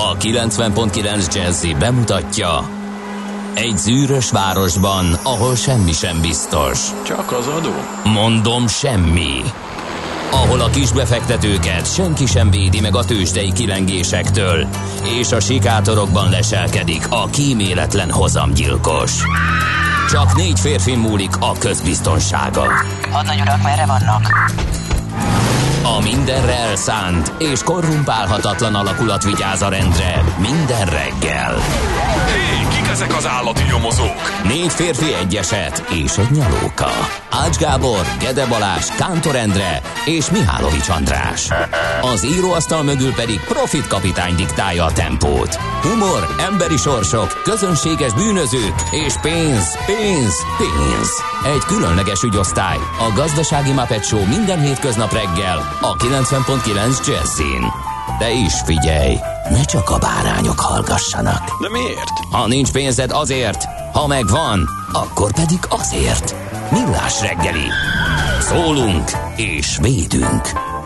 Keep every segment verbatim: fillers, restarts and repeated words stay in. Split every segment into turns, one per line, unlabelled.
A kilencven pont kilenc Jazzy bemutatja: egy zűrös városban, ahol semmi sem biztos.
Csak az adó?
Mondom, semmi. Ahol a kisbefektetőket senki sem védi meg a tőzsdei kilengésektől, és a sikátorokban leselkedik a kíméletlen hozamgyilkos. Csak négy férfin múlik a közbiztonsága.
Hadnagy urak, merre vannak?
A mindenre elszánt és korrumpálhatatlan alakulat vigyáz a rendre minden reggel.
Hé, kik ezek az állati nyomozók?
Négy férfi, egy eset és egy nyalóka. Ács Gábor, Gede Balázs, Kántor Endre és Mihálovics András. Az íróasztal mögül pedig Profit kapitány diktálja a tempót. Humor, emberi sorsok, közönséges bűnözők és pénz, pénz, pénz. Egy különleges ügyosztály, a Gazdasági Muppet Show minden hétköznap reggel a kilencven pont kilenc Jazzin. De is figyelj, ne csak a bárányok hallgassanak.
De miért?
Ha nincs pénzed, azért, ha megvan, akkor pedig azért. Millás reggeli. Szólunk és védünk.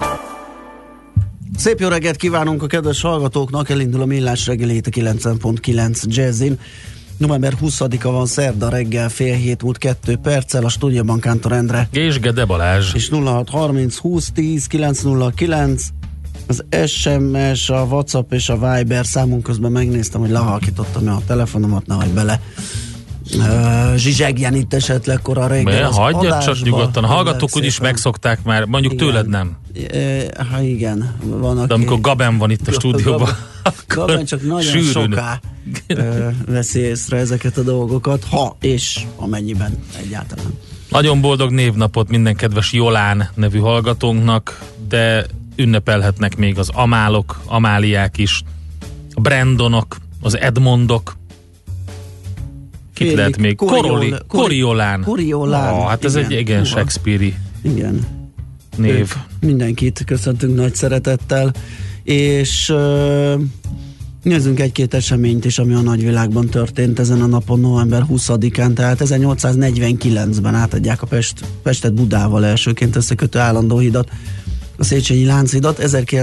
Szép jó reggelt kívánunk a kedves hallgatóknak, elindul a Millás reggeli a kilencven pont kilenc Jazzin. november huszadika van, szerda reggel, fél hét múlt kettő perccel, a stúdióban Kántor Endre.
És Gede Balázs.
És nulla hat harminc húsz tíz kilenc nulla kilenc az es em es, a WhatsApp és a Viber számunk. Közben megnéztem, hogy lehalkítottam a telefonomat, nehogy bele uh, zsizsegjen itt esetleg kora reggel az
hagyja
adásba.
csak nyugodtan, a hallgatók úgyis megszokták már, mondjuk igen. Tőled nem.
E, ha igen, van aki...
De amikor Gaben van itt a stúdióban,
Gaben csak nagyon sűrűn. Soká uh, veszi észre ezeket a dolgokat, ha és amennyiben egyáltalán.
Nagyon boldog névnapot minden kedves Jolán nevű hallgatónknak, de ünnepelhetnek még az Amálok, Amáliák is, a Brandonok, az Edmondok. Kit Félik, lehet még? Koriol, Koriolán.
Koriolán.
Oh, hát ez igen, egy igen Shakespeare-i
igen.
név.
Ők, mindenkit köszöntünk nagy szeretettel, és uh, nézzünk egy-két eseményt is, ami a nagyvilágban történt ezen a napon, november huszadikán, tehát ezernyolcszáznegyvenkilencben átadják a Pest, Pestet Budával elsőként összekötő állandó hidat, a Széchenyi Lánchidat,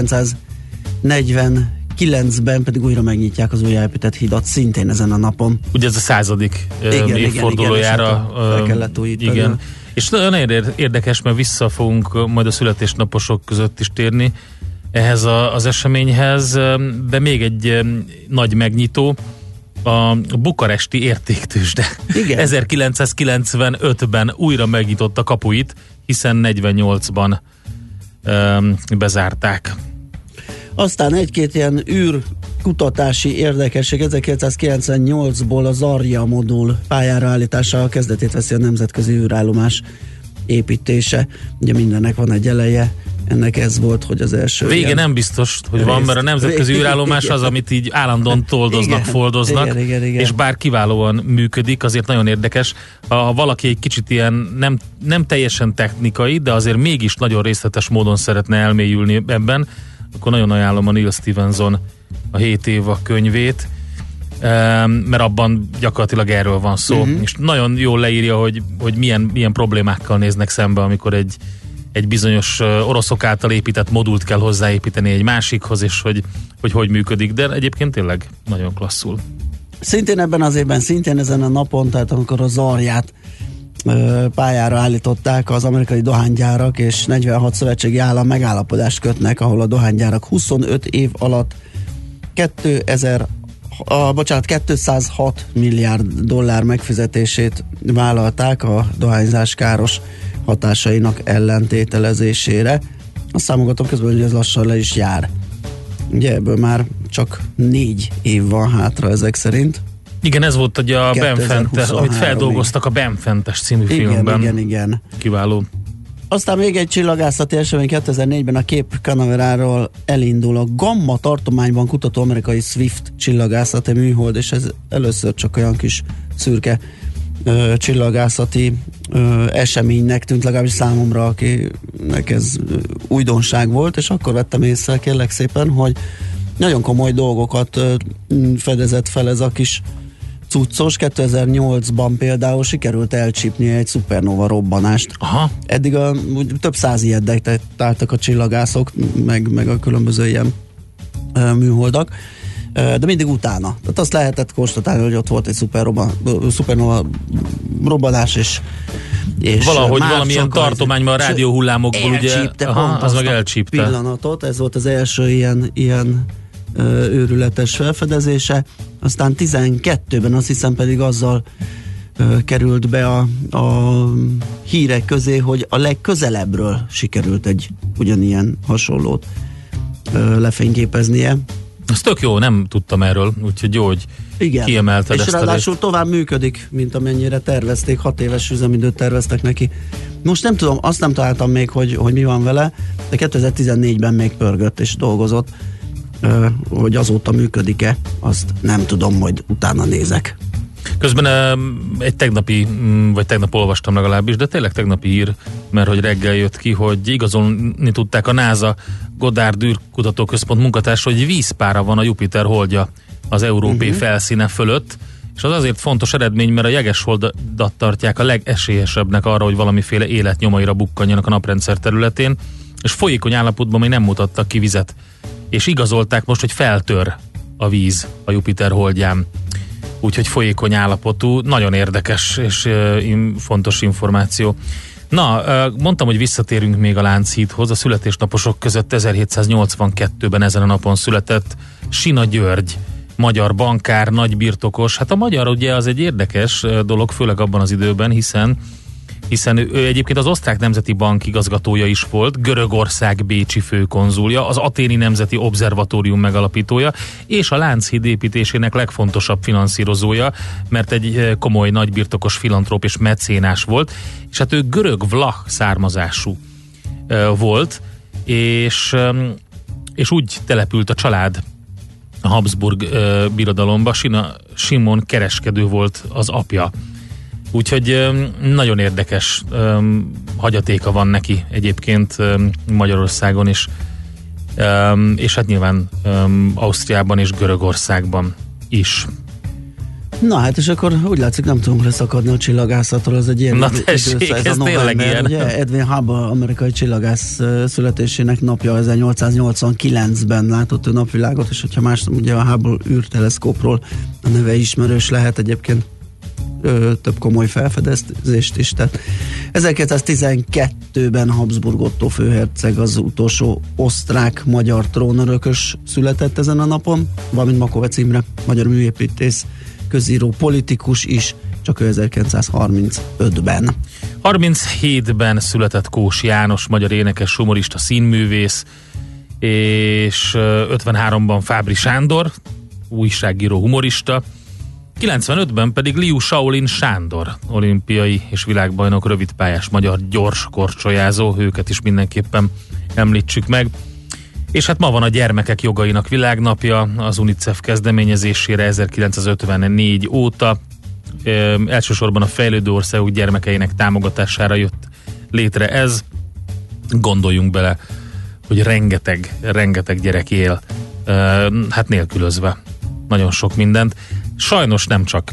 ezerkilencszáznegyvenkilencben pedig újra megnyitják az újjáépített hidat, szintén ezen a napon.
Ugye ez a századik
igen,
évfordulójára.
Igen, kellett újítani.
Igen. És nagyon érdekes, mert vissza fogunk majd a születésnaposok között is térni ehhez a, az eseményhez, de még egy nagy megnyitó, a bukaresti értéktőzsde. Igen. ezerkilencszázkilencvenötben újra megnyitotta kapuit, hiszen negyvennyolcban um, bezárták.
Aztán egy-két ilyen űr kutatási érdekesség. ezerkilencszázkilencvennyolcból az Arja modul pályára állítása kezdetét veszi a nemzetközi űrállomás építése. Ugye mindennek van egy eleje, ennek ez volt, hogy az első...
Vége ilyen nem biztos, hogy részt. Van, mert a nemzetközi űrállomás az, amit így állandóan toldoznak, igen, foldoznak, igen, igen, igen. És bár kiválóan működik, azért nagyon érdekes. Ha valaki egy kicsit ilyen nem, nem teljesen technikai, de azért mégis nagyon részletes módon szeretne elmélyülni ebben, akkor nagyon ajánlom a Neil Stevenson a hét év a könyvét, mert abban gyakorlatilag erről van szó. Uh-huh. És nagyon jól leírja, hogy, hogy milyen, milyen problémákkal néznek szembe, amikor egy egy bizonyos oroszok által épített modult kell hozzáépíteni egy másikhoz, és hogy, hogy hogy működik, de egyébként tényleg nagyon klasszul.
Szintén ebben az évben, szintén ezen a napon, tehát amikor a Zarját ö, pályára állították az amerikai dohánygyárak, és negyvenhat szövetségi állam megállapodást kötnek, ahol a dohánygyárak huszonöt év alatt kétezer, a, bocsánat, kétszázhat milliárd dollár megfizetését vállalták a dohányzás káros hatásainak ellentételezésére. Azt számogatom közben, hogy ez lassan le is jár. Ugye ebből már csak négy év van hátra ezek szerint.
Igen, ez volt ugye a Benfentes, amit feldolgoztak a Benfentes című
igen,
filmben.
Igen, igen.
Kiváló.
Aztán még egy csillagászati esemény kétezer-négyben a Cape Canaveral elindul a Gamma tartományban kutató amerikai Swift csillagászati műhold, és ez először csak olyan kis szürke ö, csillagászati ö, eseménynek tűnt, legalábbis számomra, akinek ez ö, újdonság volt, és akkor vettem észre, kérlek szépen, hogy nagyon komoly dolgokat ö, fedezett fel ez a kis cuccos. kétezer-nyolcban például sikerült elcsípni egy szupernova robbanást.
Aha. Eddig
a, több száz ilyet detektáltak a csillagászok, meg, meg a különböző ilyen uh, műholdak. de mindig utána. Tehát azt lehetett konstatálni, hogy ott volt egy szupernova robbanás, és és
valahogy valamilyen tartományban a rádióhullámokból ugye, aha, az meg elcsípte.
Pillanatot, ez volt az első ilyen, ilyen ö, őrületes felfedezése, aztán tizenkettőben azt hiszem pedig azzal ö, került be a, a hírek közé, hogy a legközelebbről sikerült egy ugyanilyen hasonlót ö, lefényképeznie.
Ez tök jó, nem tudtam erről, úgyhogy jó, hogy igen, kiemelted
és
ezt a részt.
ráadásul tovább működik, mint amennyire tervezték, hat éves üzemidőt terveztek neki. Most nem tudom, azt nem találtam még, hogy, hogy mi van vele, de kétezer-tizennégyben még pörgött és dolgozott, hogy azóta működik-e, azt nem tudom, majd utána nézek.
Közben egy tegnapi, vagy tegnap olvastam legalábbis, de tényleg tegnapi hír, mert hogy reggel jött ki, hogy igazolni tudták a NASA Goddard űrkutatóközpont munkatársa, hogy vízpára van a Jupiter holdja az európai uh-huh. felszíne fölött, és az azért fontos eredmény, mert a jegesholdat tartják a legesélyesebbnek arra, hogy valamiféle életnyomaira bukkanjanak a naprendszer területén, és folyékony állapotban még nem mutattak ki vizet. És igazolták most, hogy feltör a víz a Jupiter holdján. Úgyhogy folyékony állapotú, nagyon érdekes és uh, fontos információ. Na, uh, mondtam, hogy visszatérünk még a Lánchídhoz. A születésnaposok között ezerhétszáznyolcvankettőben ezen a napon született Sina György, magyar bankár, nagybirtokos. Hát a magyar ugye az egy érdekes dolog, főleg abban az időben, hiszen hiszen ő egyébként az Osztrák Nemzeti Bank igazgatója is volt, Görögország bécsi főkonzulja, az Athéni Nemzeti Obszervatórium megalapítója, és a Lánchíd építésének legfontosabb finanszírozója, mert egy komoly nagybirtokos filantróp és mecénás volt, és hát ő görög-vlach származású volt, és, és úgy települt a család a Habsburg birodalomba, Sina, Simon kereskedő volt az apja. Úgyhogy nagyon érdekes um, hagyatéka van neki egyébként um, Magyarországon is, um, és hát nyilván um, Ausztriában és Görögországban is.
Na hát, és akkor úgy látszik, nem tudunk leszakadni a csillagászattól, az egy ilyen
Na tessék, időszak, ez, ez tényleg ilyen.
Ugye Edwin Hubble, amerikai csillagász születésének napja ezernyolcszáznyolcvankilencben látott ő napvilágot, és hogyha más, ugye a Hubble űrteleszkópról a neve ismerős lehet egyébként, Ö, több komoly felfedezést is tett. ezerkilencszáztizenkettőben Habsburg Otto főherceg, az utolsó osztrák-magyar trónörökös született ezen a napon, valamint Makovec Imre, magyar műépítész, közíró, politikus is, csak ő ezerkilencszázharmincötben.
harminchétben született Kós János, magyar énekes, humorista, színművész, és ötvenháromban Fábry Sándor, újságíró, humorista, kilencvenötben pedig Liu Shaolin Sándor, olimpiai és világbajnok rövidpályás magyar gyors korcsolyázó, őket is mindenképpen említsük meg. És hát ma van a gyermekek jogainak világnapja, az UNICEF kezdeményezésére ezerkilencszázötvennégy óta. E, elsősorban a fejlődő országok gyermekeinek támogatására jött létre ez. Gondoljunk bele, hogy rengeteg, rengeteg gyerek él, e, hát nélkülözve nagyon sok mindent. Sajnos nem csak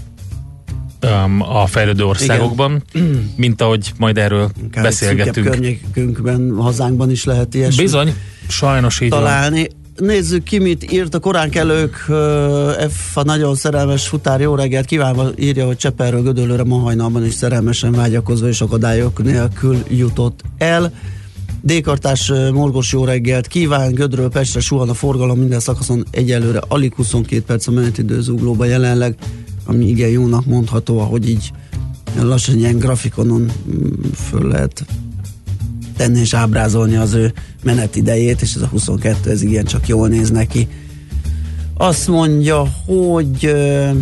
um, a fejlődő országokban, igen, mint ahogy majd erről Kár beszélgetünk.
Környékünkben, hazánkban is lehet ilyesmi.
Bizony, sajnos így
találni. Van. Nézzük ki, mit írt a koránkelők. F a nagyon szerelmes futár, jó reggelt kívánva, írja, hogy Cseperről Gödöllőre ma hajnalban is szerelmesen vágyakozva és akadályok nélkül jutott el. D-kartás morgos jó reggelt kíván, Gödről Pestre suhan a forgalom minden szakaszon, egyelőre alig huszonkét perc a menetidő Zuglóban jelenleg, ami igen jónak mondható, ahogy így lassan ilyen grafikonon föl lehet tenni és ábrázolni az ő menetidejét, és ez a huszonkettő, ez igen csak jól néz neki. Azt mondja, hogy uh,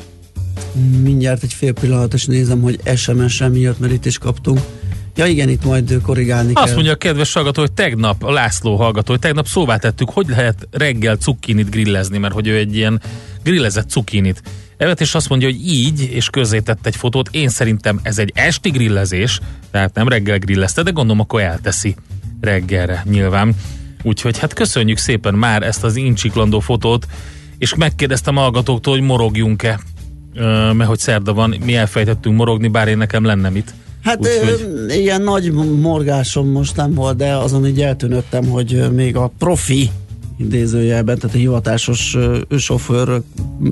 mindjárt egy fél pillanat, és nézem, hogy es em es-re miatt, mert itt is kaptunk. Ja igen, itt majd korrigálni
Azt
kell.
mondja a kedves hallgató, hogy tegnap, a László hallgató, hogy tegnap szóvá tettük, hogy lehet reggel cukkinit grillezni, mert hogy ő egy ilyen grillezett cukkinit evett, és azt mondja, hogy így, és közzétett egy fotót. Én szerintem ez egy esti grillezés, tehát nem reggel grillezte, de gondolom akkor elteszi reggelre nyilván. Úgyhogy hát köszönjük szépen már ezt az incsiklandó fotót, és megkérdeztem a hallgatóktól, hogy morogjunk-e, mert hogy szerda van, mi elfejtettünk morogni, bár én nekem lenne mit.
Hát Úgyhogy... ilyen nagy morgásom most nem volt, de azon így eltűnöttem, hogy még a profi idézőjelben, tehát a hivatásos uh, sofőrök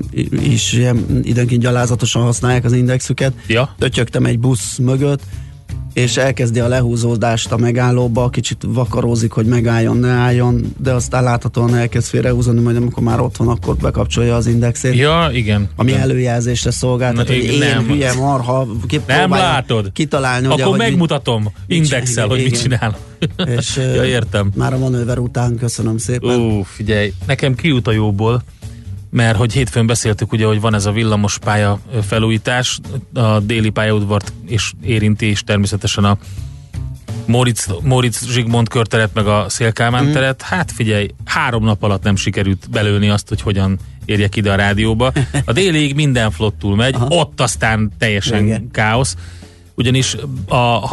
is ilyen időnként gyalázatosan használják az indexüket.
Ja.
Tötyögtem egy busz mögött, és elkezdi a lehúzódást a megállóba, kicsit vakarózik, hogy megálljon, ne álljon, de aztán láthatóan elkezd félrehúzni, majd amikor már ott van, akkor bekapcsolja az indexét.
Ja, igen.
Ami
igen.
előjelzésre szolgál, tehát, hogy én
nem.
hülye marha,
nem látod.
Kitalálni,
akkor
ugye,
megmutatom
mit,
indexel, hogy
igen.
mit csinál.
És
ja, értem.
Már a manőver után, köszönöm szépen.
Ó, figyelj, nekem kijut a jóból, mert hogy hétfőn beszéltük ugye, hogy van ez a villamos pálya felújítás, a déli pályaudvart és érinti, és természetesen a Móricz, Móricz Zsigmond körteret, meg a Széll-Kálmán mm. teret. Hát figyelj, három nap alatt nem sikerült belőni azt, hogy hogyan érjek ide a rádióba. A délig minden flottul megy, aha. Ott aztán teljesen igen. káosz. Ugyanis a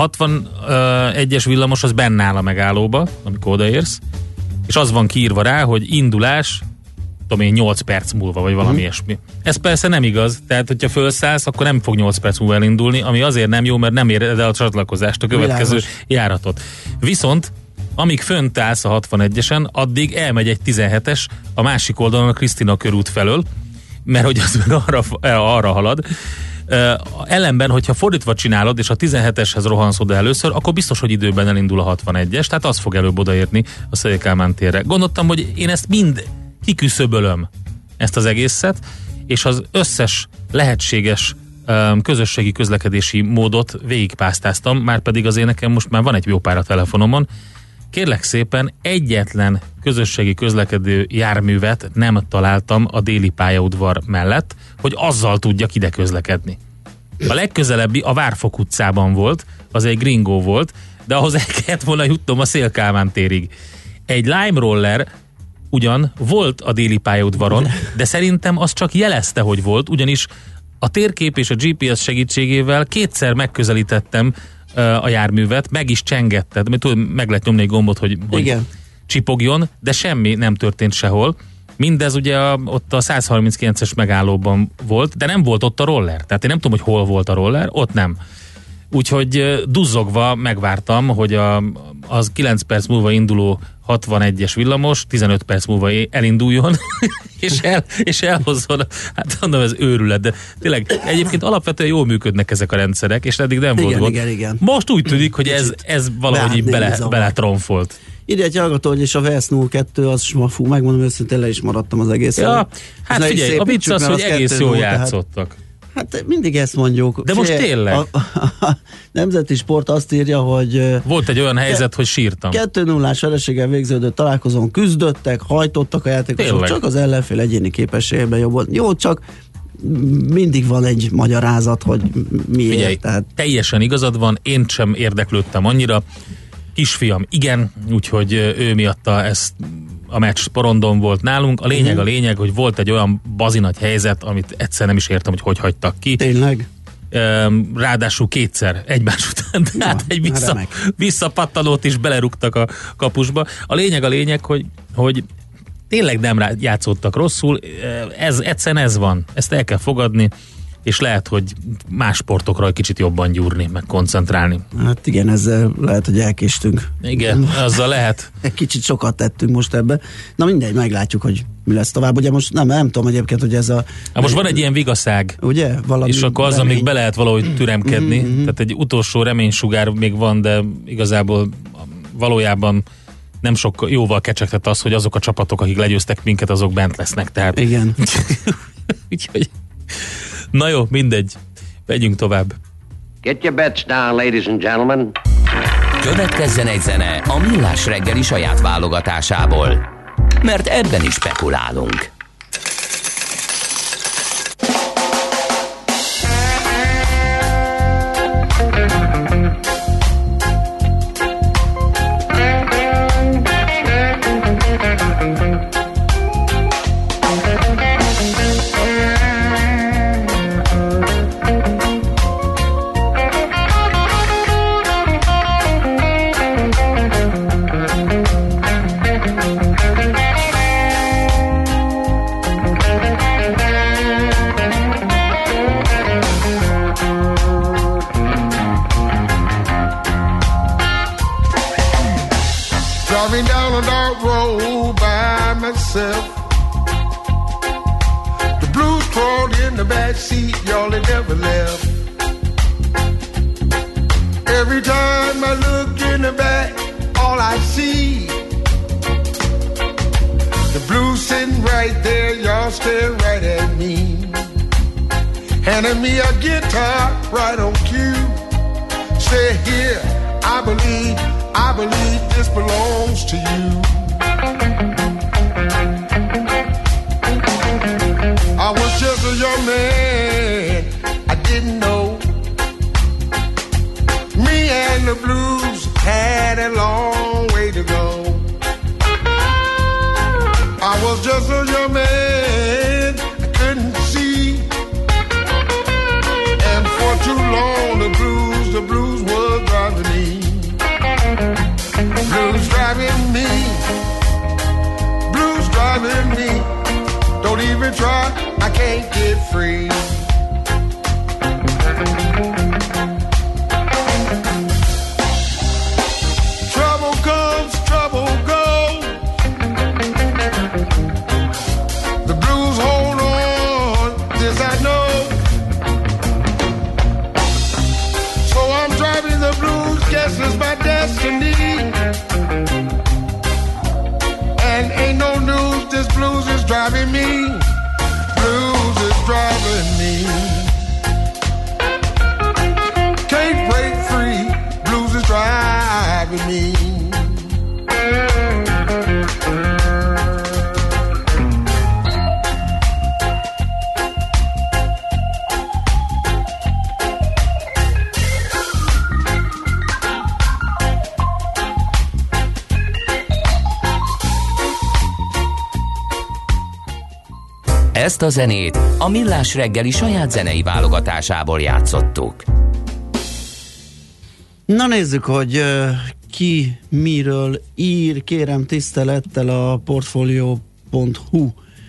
hatvanegyes villamos az benne áll a megállóba, amikor odaérsz, és az van kiírva rá, hogy indulás tudom én, nyolc perc múlva, vagy valami mm. ilyesmi. Ez persze nem igaz, tehát hogyha felszállsz, akkor nem fog nyolc perc múlva elindulni, ami azért nem jó, mert nem éred el a csatlakozást, a következő Világos. járatot. Viszont amíg fönt állsz a hatvanegyesen, addig elmegy egy tizenhetes a másik oldalon a Krisztina körút felől, mert hogy az meg arra, arra halad. Uh, ellenben, hogyha fordítva csinálod, és a tizenheteshez rohansz oda először, akkor biztos, hogy időben elindul a hatvanegyes, tehát az fog előbb odaérni a Széll-Kálmán térre. Gondoltam, hogy én ezt mind kiküszöbölöm, ezt az egészet, és az összes lehetséges um, közösségi közlekedési módot végigpásztáztam, már pedig azért nekem most már van egy jó pár a telefonomon. Kérlek szépen, egyetlen közösségi közlekedő járművet nem találtam a déli pályaudvar mellett, hogy azzal tudjak ide közlekedni. A legközelebbi a Várfok utcában volt, az egy gringó volt, de ahhoz el kellett volna jutnom a Széll-Kálmán térig. Egy Lime Roller ugyan volt a déli pályaudvaron, de szerintem az csak jelezte, hogy volt, ugyanis a térkép és a gé pé es segítségével kétszer megközelítettem a járművet, meg is csengetted, mert tudod, meg lehet nyomni egy gombot, hogy, hogy csipogjon, de semmi nem történt sehol. Mindez ugye a, ott a százharminckilences megállóban volt, de nem volt ott a roller. Tehát én nem tudom, hogy hol volt a roller, ott nem. Úgyhogy duzzogva megvártam, hogy a, az kilenc perc múlva induló hatvanegyes villamos tizenöt perc múlva elinduljon, és, el, és elhozzon, hát mondom, ez őrület, de tényleg egyébként alapvetően jól működnek ezek a rendszerek, és eddig nem
igen,
volt gond.
Igen, igen.
Most úgy tűnik, hogy ez, ez valahogy így bele, bele tromfolt.
Ide egy hallgató, hogy és a Vesz nulla kettő, az fú, megmondom őszintén, le is maradtam az egész.
Ja, hát figyelj, a vicc az, hogy egész jól játszottak.
Tehát, hát mindig ezt mondjuk.
De most tényleg?
A, a, a Nemzeti Sport azt írja, hogy...
Volt egy olyan helyzet, ke- hogy sírtam.
kettő nullás vereséggel végződött találkozón küzdöttek, hajtottak a játékosok, tényleg? Csak az ellenfél egyéni képességében jobb volt. Jó, csak mindig van egy magyarázat, hogy miért.
Figyelj,
tehát...
teljesen igazad van, én sem érdeklődtem annyira. Kisfiam, igen, úgyhogy ő miatta ezt a meccs porondon volt nálunk. A lényeg, uh-huh. a lényeg, hogy volt egy olyan bazinagy helyzet, amit egyszer nem is értem, hogy hogy hagytak ki.
Tényleg?
Ráadásul kétszer egymás után, tehát ja, egy vissza, visszapattanót is belerúgtak a kapusba. A lényeg a lényeg, hogy, hogy tényleg nem játszottak rosszul, ez, egyszerűen ez van, ezt el kell fogadni, és lehet, hogy más sportokra egy kicsit jobban gyúrni, meg koncentrálni.
Hát igen, ezzel lehet, hogy elkéstünk.
Igen, azzal lehet.
Egy kicsit sokat tettünk most ebbe. Na mindegy, meglátjuk, hogy mi lesz tovább. Ugye most nem, nem tudom egyébként, hogy ez a...
Hát most van egy ilyen vigaszág.
Ugye? Valami
és akkor az, amíg be lehet valahogy türemkedni.
Mm-hmm.
Tehát egy utolsó reménysugár még van, de igazából valójában nem sok jóval kecsegtet az, hogy azok a csapatok, akik legyőztek minket, azok bent lesznek. Tehát...
Igen.
Úgyhogy... Na jó, mindegy. Megyünk tovább.
Get your bets down, ladies and gentlemen.
Következzen egy zene a Millás reggeli saját válogatásából. Mert ebben is spekulálunk.
myself. The blues crawled in the back seat, y'all, they never left. Every time I look in the back, all I see, the blues sitting right there, y'all staring right at me. Handing me a guitar right on cue. Say here, I believe, I believe this belongs to you. I was just a young man, I didn't know. Me and the blues had a long way to go. I was just a young man, I couldn't see. And for too long the blues, the blues was driving me. Blues driving me, blues driving me. Don't even try, I can't get free. Trouble comes, trouble goes. The blues hold on, this I know. So I'm driving the blues, guess it's my destiny. And ain't no news, this blues is driving me. Blues is driving me. Can't break free, blues is driving me.
Ezt a zenét a Millás reggeli saját zenei válogatásából játszottuk.
Na nézzük, hogy uh, ki miről ír, kérem tisztelettel a portfolio pont hu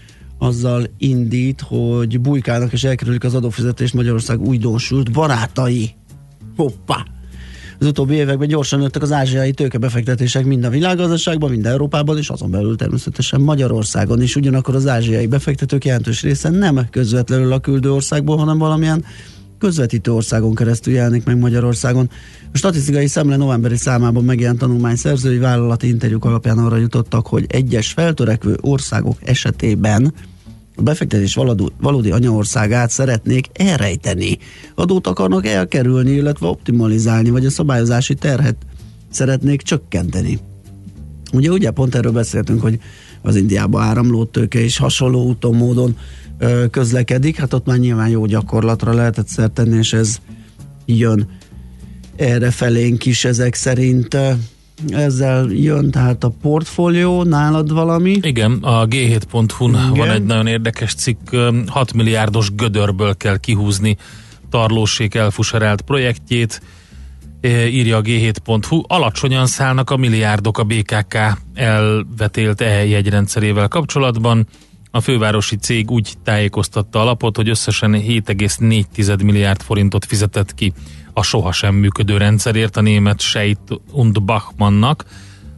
azzal indít, hogy bujkálnak és elkerülik az adófizetést Magyarország újdonsült barátai. Hoppá! Az utóbbi években gyorsan nőttek az ázsiai tőkebefektetések mind a világgazdaságban, mind Európában, és azon belül természetesen Magyarországon is. Ugyanakkor az ázsiai befektetők jelentős része nem közvetlenül a küldő országból, hanem valamilyen közvetítő országon keresztül jelenik meg Magyarországon. A statisztikai szemle novemberi számában megjelent tanulmány szerzői vállalati interjúk alapján arra jutottak, hogy egyes feltörekvő országok esetében a befektetés valódi, valódi anyaországát szeretnék elrejteni. Adót akarnak elkerülni, illetve optimalizálni, vagy a szabályozási terhet szeretnék csökkenteni. Ugye, ugye pont erről beszéltünk, hogy az Indiába áramló tőke is hasonló úton, módon ö, közlekedik, hát ott már nyilván jó gyakorlatra lehetett szert tenni, és ez jön erre felénk is ezek szerint. Ezzel jön tehát a portfólió, nálad valami?
Igen, a gé hét pont hu-n van egy nagyon érdekes cikk, hat milliárdos gödörből kell kihúzni Tarlósék elfuserált projektjét, írja a gé hét pont hu. Alacsonyan szállnak a milliárdok a bé ká ká elvetélt e-jegyrendszerével kapcsolatban. A fővárosi cég úgy tájékoztatta a lapot, hogy összesen hét egész négy milliárd forintot fizetett ki a sohasem működő rendszerért a német Scheidt und Bachmannnak,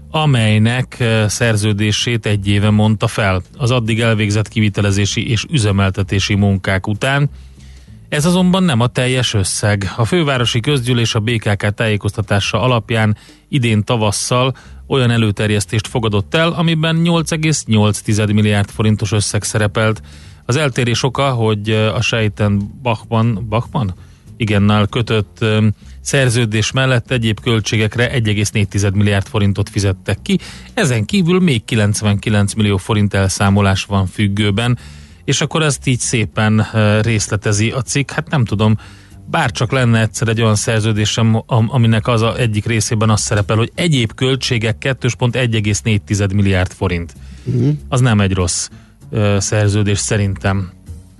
amelynek szerződését egy éve mondta fel az addig elvégzett kivitelezési és üzemeltetési munkák után. Ez azonban nem a teljes összeg. A fővárosi közgyűlés a bé ká ká tájékoztatása alapján idén tavasszal olyan előterjesztést fogadott el, amiben nyolc egész nyolc milliárd forintos összeg szerepelt. Az eltérés oka, hogy a Scheidt und Bachmann, Bachmann? igennel kötött um, szerződés mellett egyéb költségekre egy egész négy milliárd forintot fizettek ki. Ezen kívül még kilencvenkilenc millió forint elszámolás van függőben, és akkor ezt így szépen uh, részletezi a cikk. Hát nem tudom, bárcsak lenne egyszer egy olyan szerződésem, aminek az a egyik részében az szerepel, hogy egyéb költségek kettő egész egy egész négy milliárd forint. Uh-huh. Az nem egy rossz uh, szerződés szerintem.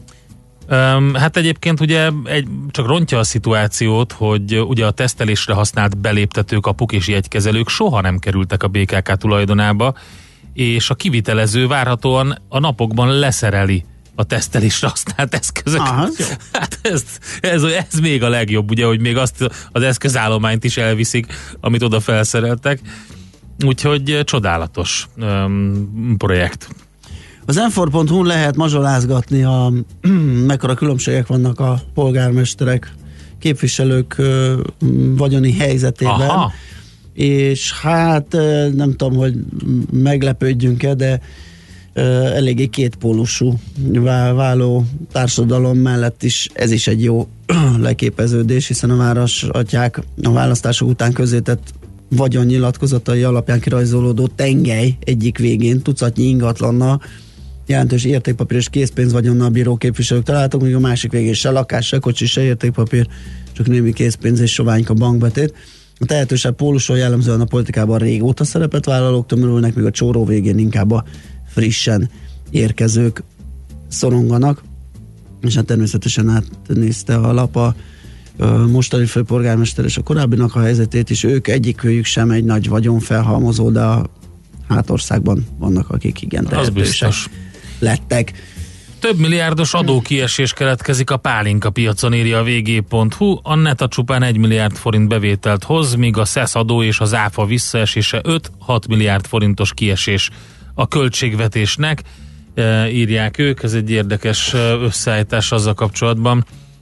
Um, hát egyébként ugye egy, csak rontja a szituációt, hogy ugye a tesztelésre használt beléptető kapuk és jegykezelők soha nem kerültek a bé ká ká tulajdonába, és a kivitelező várhatóan a napokban leszereli a tesztelésre használt eszközöket. Ah, hát ez, ez, ez még a legjobb, ugye, hogy még azt az eszközállományt is elviszik, amit oda felszereltek. Úgyhogy csodálatos um, projekt.
Az m négy pont hu lehet mazsolázgatni, a, mekkora különbségek vannak a polgármesterek, képviselők ö, vagyoni helyzetében. Aha. És hát ö, nem tudom, hogy meglepődjünk-e, de ö, eléggé kétpólusú váló társadalom mellett is ez is egy jó leképeződés, hiszen a városatyák a választások után közzétett vagyonnyilatkozatai alapján kirajzolódó tengely egyik végén tucatnyi ingatlannal, jelentős értékpapír és készpénz vagyonnal bíró képviselők találtak, míg a másik végén se lakás, se kocsi, se értékpapír, csak némi készpénz és soványka bankbetét. A tehetősebb póluson jellemzően a politikában régóta szerepet vállalók tömörülnek, míg a csóró végén inkább a frissen érkezők szoronganak. És hát természetesen átnézte a lap a mostani főpolgármester és a korábbinak a helyzetét is. Ők egyikőjük sem egy nagy vagyonfelhalmozó, de a hátországban vannak, akik igen tehetősek lettek.
Több milliárdos adókiesés keletkezik a pálinka piacon, írja a vé gé pont hú. A Neta csupán egy milliárd forint bevételt hoz, míg a SZESZ adó és az áfa visszaesése öt-hat milliárd forintos kiesés a költségvetésnek, e, írják ők. Ez egy érdekes összeállítás azzal kapcsolatban,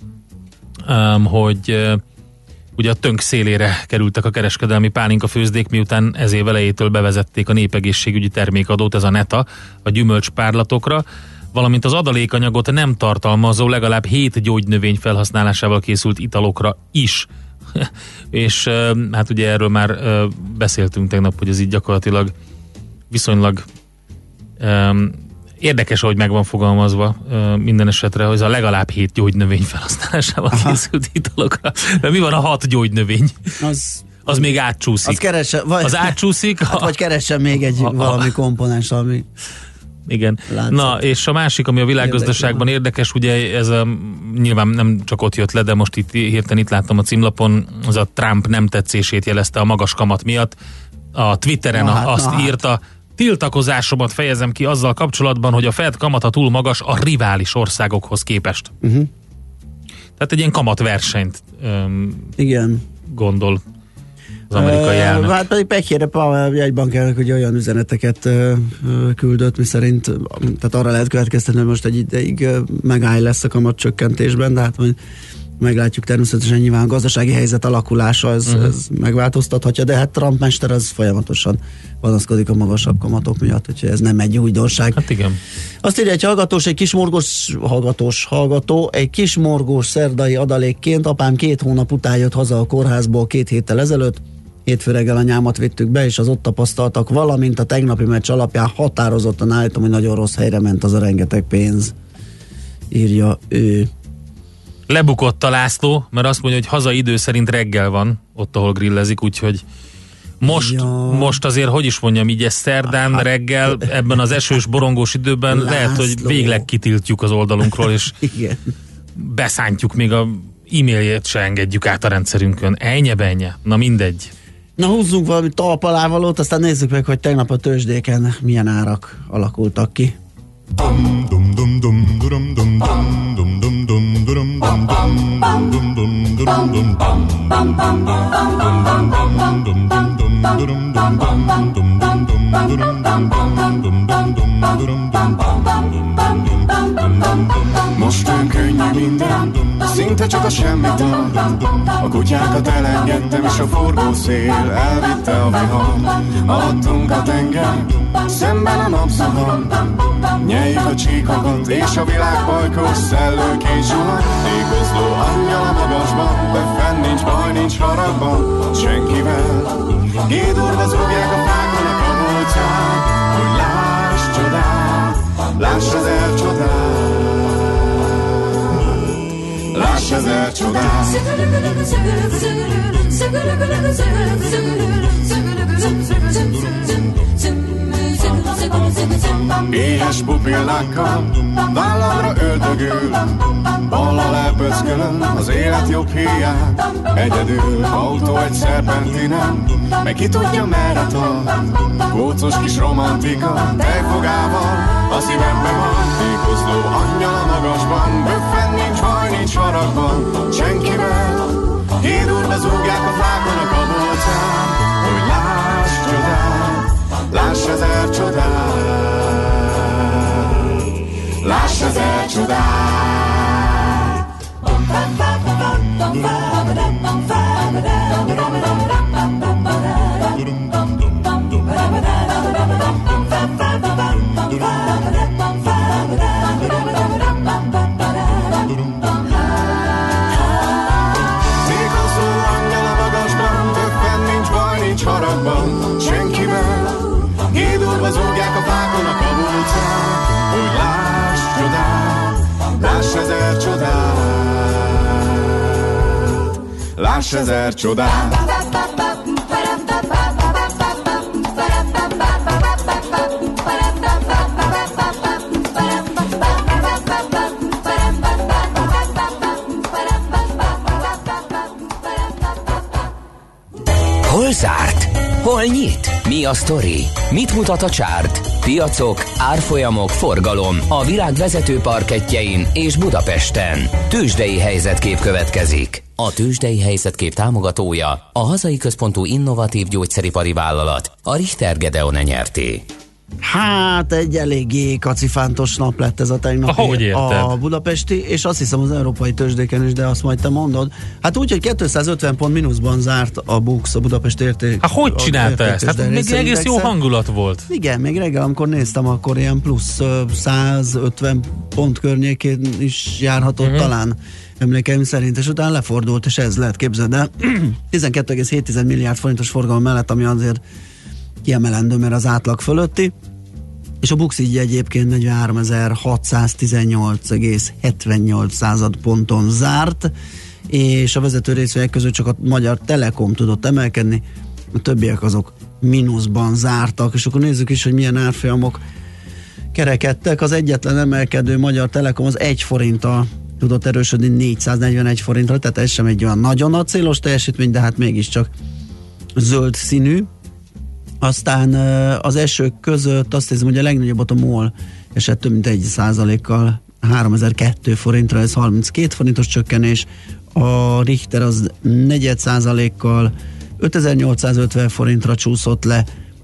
um, hogy uh, ugye a tönk szélére kerültek a kereskedelmi pálinka főzdék, miután ez év elejétől bevezették a népegészségügyi termékadót, ez a Neta, a gyümölcspárlatokra, valamint az adalékanyagot nem tartalmazó legalább hét gyógynövény felhasználásával készült italokra is. És hát ugye erről már beszéltünk tegnap, hogy ez így gyakorlatilag viszonylag um, érdekes, ahogy meg van fogalmazva uh, minden esetre, hogy ez a legalább hét gyógynövény felhasználásával Aha. készült italokra. De mi van a hat gyógynövény? Az, az még átcsúszik.
Az, keresse, vagy,
az átcsúszik.
Hát, vagy keressen még egy a, valami a, komponens, ami...
Igen. Látszott. Na, és a másik, ami a világgazdaságban érdekes, ugye ez a, nyilván nem csak ott jött le, de most itt hirtelen itt láttam a címlapon, az a Trump nem tetszését jelezte a magas kamat miatt. A Twitteren na hát, azt na írta, hát. Tiltakozásomat fejezem ki azzal kapcsolatban, hogy a Fed kamata túl magas a rivális országokhoz képest. Uh-huh. Tehát egy ilyen kamatversenyt um, Igen. gondol az amerikai elnök.
Hát pedig pekjére Powell jegybankelnök ugye olyan üzeneteket ö, ö, küldött, miszerint tehát arra lehet következtetni, hogy most egy ideig ö, megáll lesz a kamatcsökkentésben, de hát majd meglátjuk, természetesen nyilván a gazdasági helyzet alakulása ez, uh-huh. ez megváltoztathatja, de hát Trump mester az folyamatosan panaszkodik a magasabb kamatok miatt, úgyhogy ez nem egy újdonság.
Hát igen.
Azt írja egy hallgatós, egy kismorgós hallgatós hallgató, egy kismorgós szerdai adalékként apám két hónap után jött haza a kórházból két héttel ezelőtt, hétfő reggel anyámat vittük be, és az ott tapasztaltak, valamint a tegnapi meccs alapján határozottan állítom, hogy nagyon rossz helyre ment az a rengeteg pénz, írja ő.
Lebukott a László, mert azt mondja, hogy haza idő szerint reggel van, ott, ahol grillezik, úgyhogy most, ja. most azért, hogy is mondjam, így ez szerdán hát, reggel, ebben az esős, borongós időben László. Lehet, hogy végleg kitiltjuk az oldalunkról, és igen. beszántjuk, még a e-mailjét se engedjük át a rendszerünkön. Ennye-benye. Na mindegy.
Na húzzunk valami talpalávalót, aztán nézzük meg, hogy tegnap a tőzsdéken milyen árak alakultak ki.
Most olyan könnyű minden, szinte csak a semmit ad. A kutyákat elengedtem, és a forgószél elvitte a vihar. Alattunk a tenger, szemben a napszahar. Nyeljük a csíkokat, és a világ bajkos szellők és zsuhat. Ékozló angyal a magasban, de fenn nincs baj, nincs haragban senkivel. Gédorva zúgják a fákon a kabolcán, hogy láss csodát, láss ezer csodát, láss ezer csodát. Éhes pupillákkal vállamra öldögül, ballal elpöckölöm az élet jobb híját. Egyedül autó egy szerpentinen, meg ki tudja merre tart. Kócos kis romantika tejfogával a szívemben van. Ékozló angyal a magasban, böffen nincs baj, nincs haragban senkivel. Hídurva zúgják a fákon a kabolcán, hogy láss csodát, láss ezer csodát. csodát. Még hosszú angyal a magasban, többen nincs baj, nincs haragban senkivel. Gédulva zúgják a fákon a kabócán, hogy láss csodát, láss ezer csodát, láss ezer csodát.
Hol zárt? Hol nyit? Mi a sztori? Mit mutat a csárt? Piacok, árfolyamok, forgalom a világ vezető parkettjein és Budapesten. Tőzsdei helyzetkép következik. A Tőzsdei helyzetkép támogatója a hazai központú innovatív gyógyszeripari vállalat, a Richter Gedeon nyerté.
Hát egy eléggé kacifántos nap lett ez a tegnapi a budapesti, és azt hiszem az európai tőzsdéken is, de azt majd te mondod. Hát úgy, hogy kétszázötven pont mínuszban zárt a BUX, a Budapest érték.
Hát hogy csinálta ezt? Hát még egész jó hangulat volt.
Igen, még reggel, amikor néztem, akkor ilyen plusz százötven pont környékén is járhatott uh-huh. talán, emlékeim szerint, és utána lefordult, és ez lehet, képzeld el. tizenkét egész hét milliárd forintos forgalom mellett, ami azért kiemelendő, mert az átlag fölötti, és a BUX így egyébként negyvenegy-hatszáztizennyolc egész hetvennyolc század ponton zárt, és a vezető részvények között csak a Magyar Telekom tudott emelkedni, a többiek azok mínuszban zártak, és akkor nézzük is, hogy milyen árfolyamok kerekedtek. Az egyetlen emelkedő Magyar Telekom az egy forinttal tudott erősödni négyszáznegyvenegy forintra, tehát ez sem egy olyan nagyon nagy célos teljesítmény, de hát mégiscsak zöld színű. Aztán az esők között azt hiszem, hogy a legnagyobbat a MOL esett több mint egy százalékkal, háromezer-kettő forintra, ez harminckét forintos csökkenés, a Richter az negyed százalékkal ötezer-nyolcszázötven forintra csúszott le,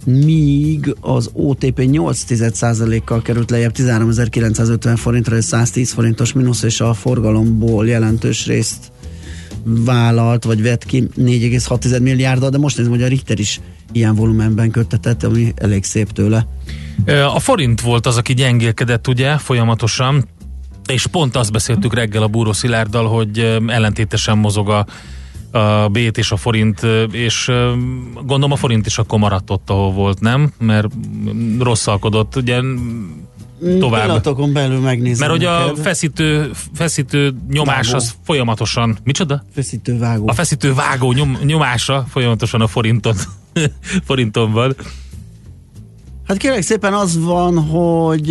míg az o té pé nyolc tized százalékkal került lejjebb tizenháromezer-kilencszázötven forintra, ez száztíz forintos mínusz, és a forgalomból jelentős részt vállalt, vagy vett ki négy egész hat milliárddal, de most nézem, hogy a Richter is ilyen volumenben köttetett, ami elég szép tőle.
A forint volt az, aki gyengélkedett ugye folyamatosan, és pont azt beszéltük reggel a Búró Szilárddal, hogy ellentétesen mozog a, a bét és a forint, és gondolom a forint is akkor maradt ott, ahol volt, nem? Mert rosszalkodott, ugye tovább.
Pillanatokon belül megnézem.
Mert hogy a feszítő, feszítő nyomás vágó. Az folyamatosan, micsoda?
Feszítő vágó.
A feszítő vágó nyom, nyomása folyamatosan a forinton, forinton van.
Hát kérlek szépen az van, hogy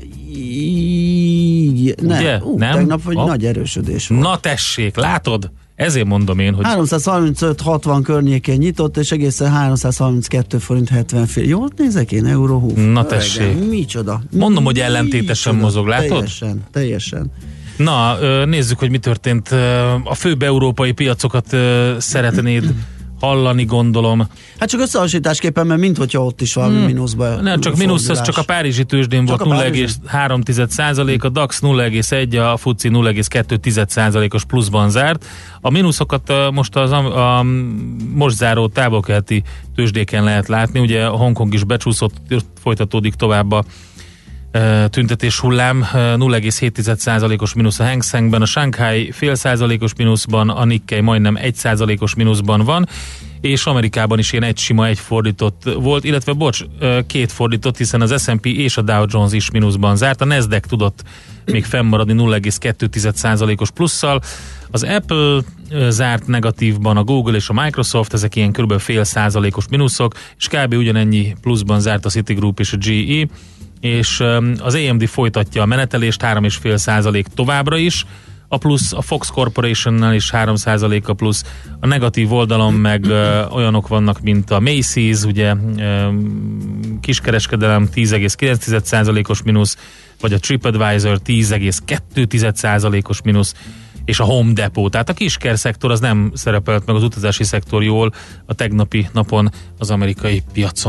így, ne,
ugye?
Ú,
nem?
Tegnap vagy nagy erősödés volt.
Na tessék, látod? Ezért mondom én, hogy...
háromszázharmincöt hatvan környékén nyitott, és egészen háromszázharminckettő forint hetven fél. Jól nézek én, euró hú.
Na tessék.
Micsoda.
Mondom, hogy ellentétesen
micsoda.
mozog, látod?
Teljesen, teljesen.
Na, nézzük, hogy mi történt. A főbb európai piacokat szeretnéd hallani, gondolom.
Hát csak összehasonlításképpen, mert minthogyha ott is valami hmm. mínuszba.
Nem, csak mínusz, ez csak a párizsi tőzsdén csak volt nulla egész három százalék, a DAX nulla egész egy, a FUCI nulla egész kettő százalékos pluszban zárt. A mínuszokat most az a, a most záró távol-keleti tőzsdéken lehet látni, ugye a Hongkong is becsúszott, folytatódik tovább a tüntetés hullám, nulla egész hét százalékos mínusz a Hang Sengben, a Shanghai fél százalékos mínuszban, a Nikkei majdnem egy százalékos mínuszban van, és Amerikában is ilyen egy sima, egy fordított volt, illetve bocs, két fordított, hiszen az es and pé és a Dow Jones is mínuszban zárt, a Nasdaq tudott még fennmaradni nulla egész kettő százalékos plusszal, az Apple zárt negatívban, a Google és a Microsoft, ezek ilyen kb. Fél százalékos mínuszok, és kb. Ugyanennyi pluszban zárt a Citigroup és a gé é, és az á em dé folytatja a menetelést három egész öt százalék továbbra is, a plusz a Fox Corporationnál is három százalék a plusz, a negatív oldalon meg ö, olyanok vannak, mint a Macy's, ugye ö, kiskereskedelem tíz egész kilenc százalékos mínusz, vagy a TripAdvisor tíz egész kettő százalékos mínusz, és a Home Depot, tehát a kisker szektor az nem szerepelt meg, az utazási szektor jól a tegnapi napon az amerikai piacon.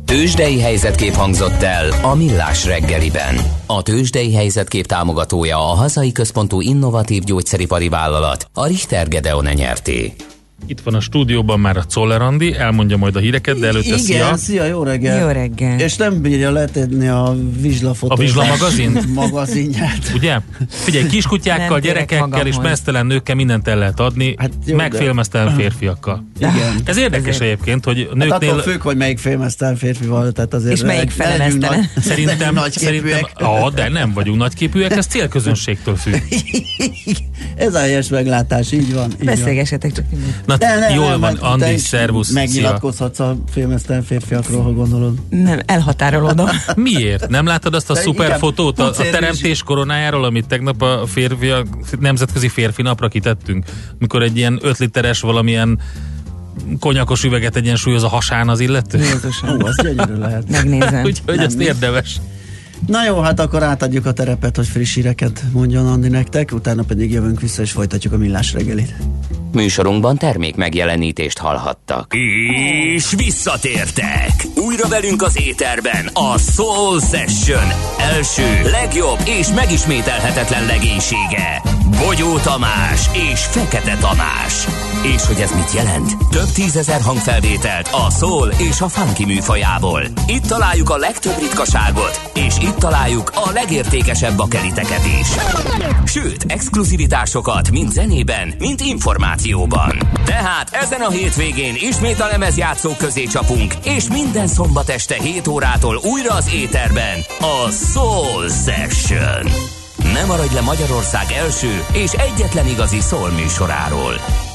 Tőzsdei helyzetkép hangzott el a Millás reggeliben. A tőzsdei helyzetkép támogatója a hazai központú innovatív gyógyszeripari vállalat, a Richter Gedeon Nyerté.
Itt van a stúdióban már a Czoller Andi, elmondja majd a híreket, de előtte
igen,
szia.
szia, jó reggel.
Jó reggel.
És nem bírja letenni a vizslafotót.
A Vizsla magazin?
Magazinját.
Ugye? Figyelj, kiskutyákkal, gyerekekkel és mesztelen nőkkel mindent el lehet adni, hát jó, megfélmeztelen de... férfiakkal.
Igen.
Ez érdekes ezért. Egyébként, hogy nőknél...
Hát attól függ, hogy melyik félmeztelen férfival, tehát azért...
És melyik felemeztelen.
Szerintem, szerintem ah, de nem vagyunk nagyképűek, ez célközönségtől függ.
Ez a helyes meglátás, így van.
Beszélgessetek csak.
Na, de, ne, jól nem, van, Andi, szervusz.
Megnyilatkozhatsz a félmeztelen férfiakról, ha gondolod.
Nem, elhatárolódom.
Miért? Nem látod azt a de szuper igen, fotót a, a teremtés koronájáról, amit tegnap a férfi, a nemzetközi férfi napra kitettünk? Mikor egy ilyen öt literes valamilyen konyakos üveget egyensúlyoz a hasán az illető?
Jézusom, az gyönyörű lehet.
Megnézem.
Úgyhogy ezt érdemes.
Na jó, hát akkor átadjuk a terepet, hogy friss híreket mondjon Andi nektek, utána pedig jövünk vissza és folytatjuk a Millás reggelit.
Műsorunkban termék megjelenítést hallhattak. És visszatértek! Újra velünk az éterben a Soul Session első, legjobb és megismételhetetlen legénysége. Bogyó Tamás és Fekete Tamás. És hogy ez mit jelent? Több tízezer hangfelvételt a soul és a funky műfajából. Itt találjuk a legtöbb ritkaságot, és itt találjuk a legértékesebb bakeliteket is. Sőt, exkluzivitásokat mind zenében, mind információban. Tehát ezen a hétvégén ismét a lemezjátszók közé csapunk, és minden szombat este hét órától újra az éterben a Soul Session. Ne maradj le Magyarország első és egyetlen igazi soul műsoráról.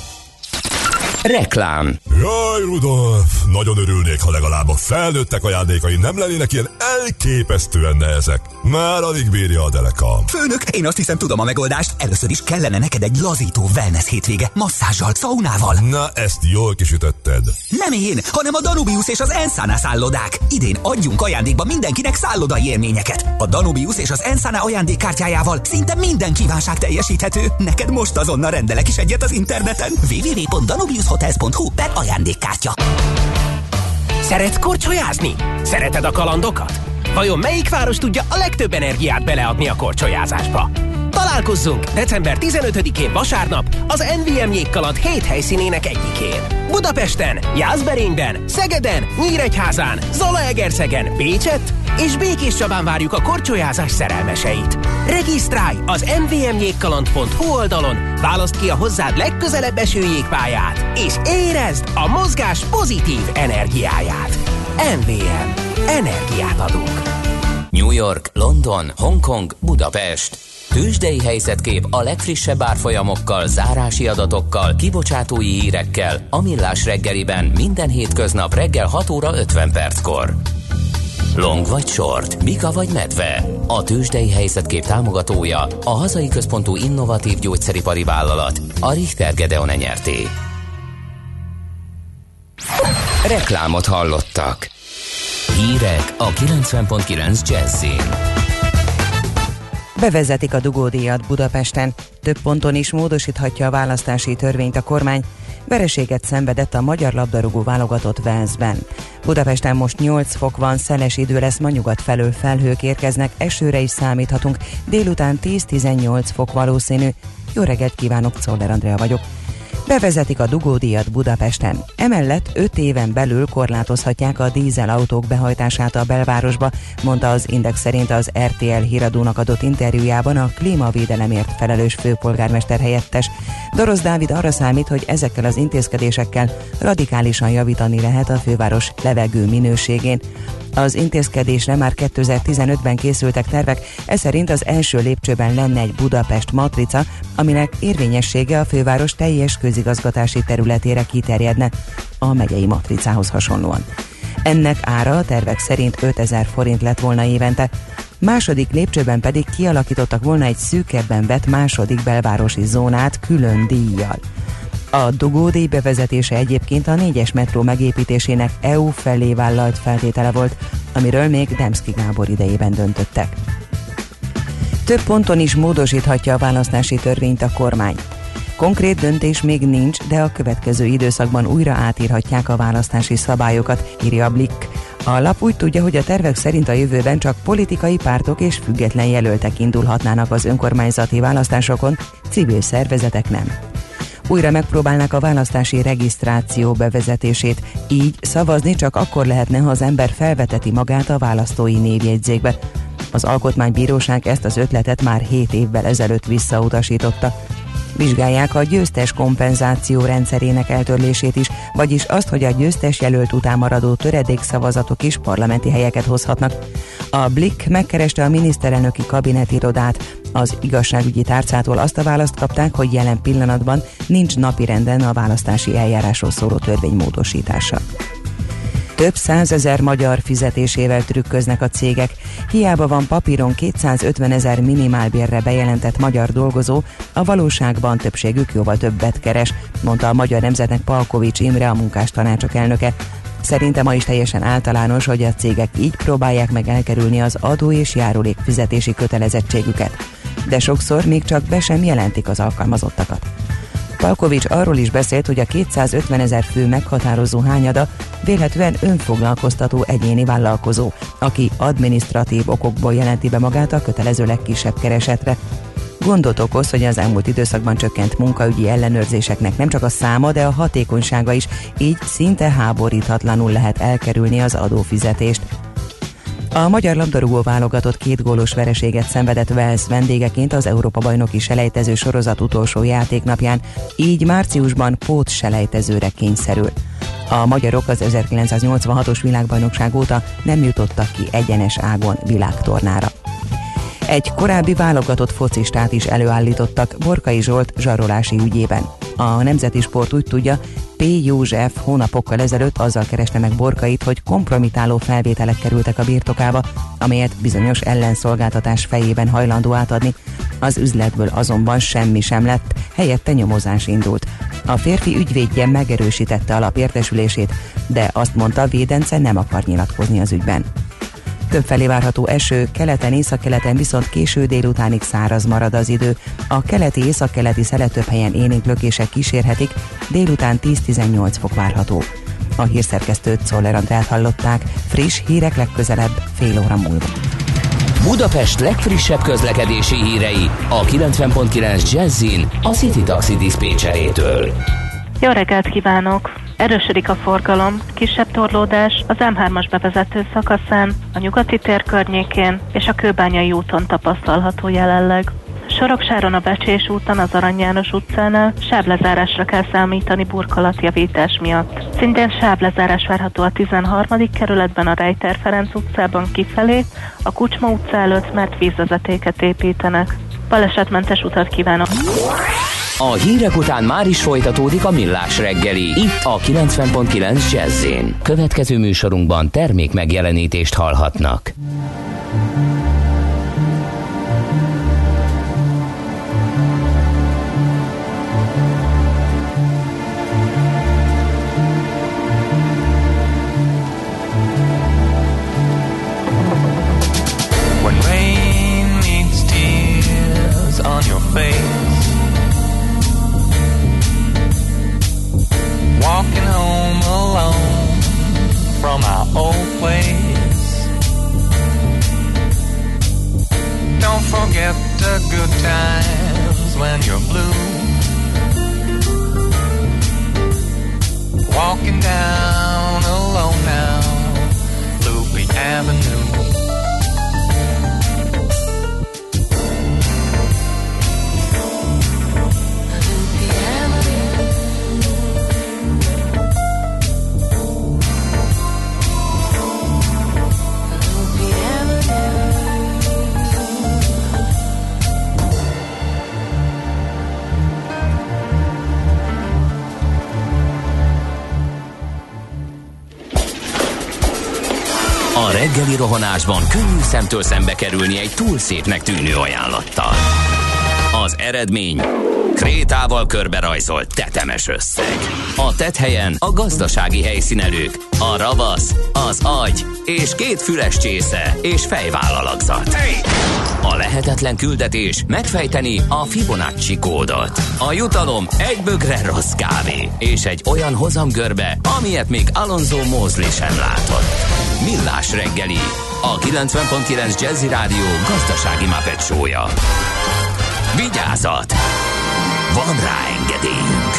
Reklám.
Jaj, Rudolf, nagyon örülnék, ha legalább a felnőttek ajándékai nem lennének ilyen elképesztően nehezek. Már alig bírja a deleka.
Főnök, én azt hiszem tudom a megoldást. Először is kellene neked egy lazító wellness hétvége, masszázsal, szaunával.
Na, ezt jól kisütötted.
Nem én, hanem a Danubius és az Ensana szállodák. Idén adjunk ajándékba mindenkinek szállodai élményeket. A Danubius és az Ensana ajándékkártyájával szinte minden kívánság teljesíthető. Neked most azonnal rendelek is egyet az interneten. double-u double-u double-u pont danubius hotels pont hu per ajándékkártya.
Szeretsz korcsolyázni? Szereted a kalandokat? Vajon melyik város tudja a legtöbb energiát beleadni a korcsolyázásba? Találkozzunk december tizenötödikén vasárnap az en vé em Jégkaland hét helyszínének egyikén. Budapesten, Jászberényben, Szegeden, Nyíregyházán, Zalaegerszegen, Pécsett és Békéscsabán várjuk a korcsolyázás szerelmeseit. Regisztrálj az em vé em jégkaland pont hu oldalon, válaszd ki a hozzád legközelebb eső jégpályát, és érezd a mozgás pozitív energiáját. em vé em. Energiát adunk.
New York, London, Hongkong, Budapest. Tőzsdei helyzetkép a legfrissebb árfolyamokkal, zárási adatokkal, kibocsátói hírekkel a Millás reggeliben minden hétköznap reggel hat óra ötven perckor. Long vagy short, bika vagy medve. A tőzsdei helyzetkép támogatója a hazai központú innovatív gyógyszeripari vállalat, a Richter Gedeon Nyerté. Reklámot hallottak. Hírek a kilencven pont kilenc Jazzin.
Bevezetik a dugódíjat Budapesten. Több ponton is módosíthatja a választási törvényt a kormány. Vereséget szenvedett a magyar labdarúgó válogatott Walesben. Budapesten most nyolc fok van, szeles idő lesz, ma nyugat felől felhők érkeznek, esőre is számíthatunk, délután tíz-tizennyolc fok valószínű. Jó reggelt kívánok, Czoller Andrea vagyok. Bevezetik a dugódíjat Budapesten. Emellett öt éven belül korlátozhatják a dízelautók behajtását a belvárosba, mondta az Index szerint az er té el híradónak adott interjújában a klímavédelemért felelős főpolgármester helyettes. Dorosz Dávid arra számít, hogy ezekkel az intézkedésekkel radikálisan javítani lehet a főváros levegő minőségén. Az intézkedésre már kétezer-tizenötben készültek tervek, ez szerint az első lépcsőben lenne egy Budapest matrica, aminek érvényessége a főváros teljes közigazgatási területére kiterjedne, a megyei matricához hasonlóan. Ennek ára a tervek szerint ötezer forint lett volna évente. Második lépcsőben pedig kialakítottak volna egy szűkebben vett második belvárosi zónát külön díjjal. A dugódíj bevezetése egyébként a négyes metró megépítésének é u felé vállalt feltétele volt, amiről még Demszky Gábor idejében döntöttek. Több ponton is módosíthatja a választási törvényt a kormány. Konkrét döntés még nincs, de a következő időszakban újra átírhatják a választási szabályokat, írja a Blick. A lap úgy tudja, hogy a tervek szerint a jövőben csak politikai pártok és független jelöltek indulhatnának az önkormányzati választásokon, civil szervezetek nem. Újra megpróbálnak a választási regisztráció bevezetését, így szavazni csak akkor lehetne, ha az ember felveteti magát a választói névjegyzékbe. Az Alkotmánybíróság ezt az ötletet már hét évvel ezelőtt visszautasította. Vizsgálják a győztes kompenzáció rendszerének eltörlését is, vagyis azt, hogy a győztes jelölt után maradó töredékszavazatok is parlamenti helyeket hozhatnak. A Blick megkereste a miniszterelnöki kabinetirodát. Az igazságügyi tárcától azt a választ kapták, hogy jelen pillanatban nincs napirenden a választási eljárásról szóló törvény módosítása. Több százezer magyar fizetésével trükköznek a cégek. Hiába van papíron kétszázötvenezer minimálbérre bejelentett magyar dolgozó, a valóságban többségük jóval többet keres, mondta a Magyar Nemzetnek Palkovics Imre, a munkástanácsok elnöke. Szerinte ma is teljesen általános, hogy a cégek így próbálják meg elkerülni az adó és járulék fizetési kötelezettségüket. De sokszor még csak be sem jelentik az alkalmazottakat. Palkovics arról is beszélt, hogy a kétszázötvenezer fő meghatározó hányada vélhetően önfoglalkoztató egyéni vállalkozó, aki adminisztratív okokból jelenti be magát a kötelező legkisebb keresetre. Gondot okoz, hogy az elmúlt időszakban csökkent munkaügyi ellenőrzéseknek nem csak a száma, de a hatékonysága is, így szinte háboríthatlanul lehet elkerülni az adófizetést. A magyar labdarúgó válogatott két gólos vereséget szenvedett Wales vendégeként az Európa-bajnoki selejtező sorozat utolsó játéknapján, így márciusban pót selejtezőre kényszerül. A magyarok az ezerkilencszáznyolcvanhatos világbajnokság óta nem jutottak ki egyenes ágon világtornára. Egy korábbi válogatott focistát is előállítottak Borkai Zsolt zsarolási ügyében. A Nemzeti Sport úgy tudja, P. József hónapokkal ezelőtt azzal kereste meg Borkait, hogy kompromitáló felvételek kerültek a birtokába, amelyet bizonyos ellenszolgáltatás fejében hajlandó átadni. Az üzletből azonban semmi sem lett, helyette nyomozás indult. A férfi ügyvédje megerősítette alapértesülését, de azt mondta, védence nem akar nyilatkozni az ügyben. Többfelé várható eső, keleten, északkeleten viszont késő délutánig száraz marad az idő. A keleti északkeleti szelet több helyen élénk lökések kísérhetik, délután tíz-tizennyolc fok várható. A hírszerkesztőt, Czoller Andrát hallották, friss hírek legközelebb fél óra múlva.
Budapest legfrissebb közlekedési hírei a kilencven pont kilenc Jazzin a City Taxi diszpécserétől.
Jó reggelt kívánok! Erősödik a forgalom, kisebb torlódás az M hármas bevezető szakaszán, a Nyugati tér környékén és a Kőbányai úton tapasztalható jelenleg. Soroksáron a Becsés úton az Arany János utcánál sávlezárásra kell számítani burkolatjavítás miatt. Szintén sávlezárás várható a tizenharmadik kerületben a Rejter Ferenc utcában kifelé, a Kucsma utca előtt, mert vízvezetéket építenek. Balesetmentes utat kívánok!
A hírek után már is folytatódik a Millás reggeli, itt a kilencven pont kilenc Jazz-én. Következő műsorunkban termék megjelenítést hallhatnak.
When rain meets tears on your face, walking home alone from our old place. Don't forget the good times when you're blue. Walking down alone now, Loopy Avenue.
A reggeli rohanásban könnyű szemtől szembe kerülni egy túl szépnek tűnő ajánlattal. Az eredmény krétával körberajzolt tetemes összeg. A tetthelyen a gazdasági helyszínelők, a ravasz, az agy és két füles csésze és fejvállalakzat. A Lehetetlen küldetés megfejteni a Fibonacci kódot. A jutalom egy bögre rossz kávé és egy olyan hozamgörbe, amilyet még Alonso Mosley sem látott. Millás reggeli, a kilencven pont kilenc Jazzy Rádió gazdasági Muppet show-ja. Vigyázat! Van rá engedélyünk!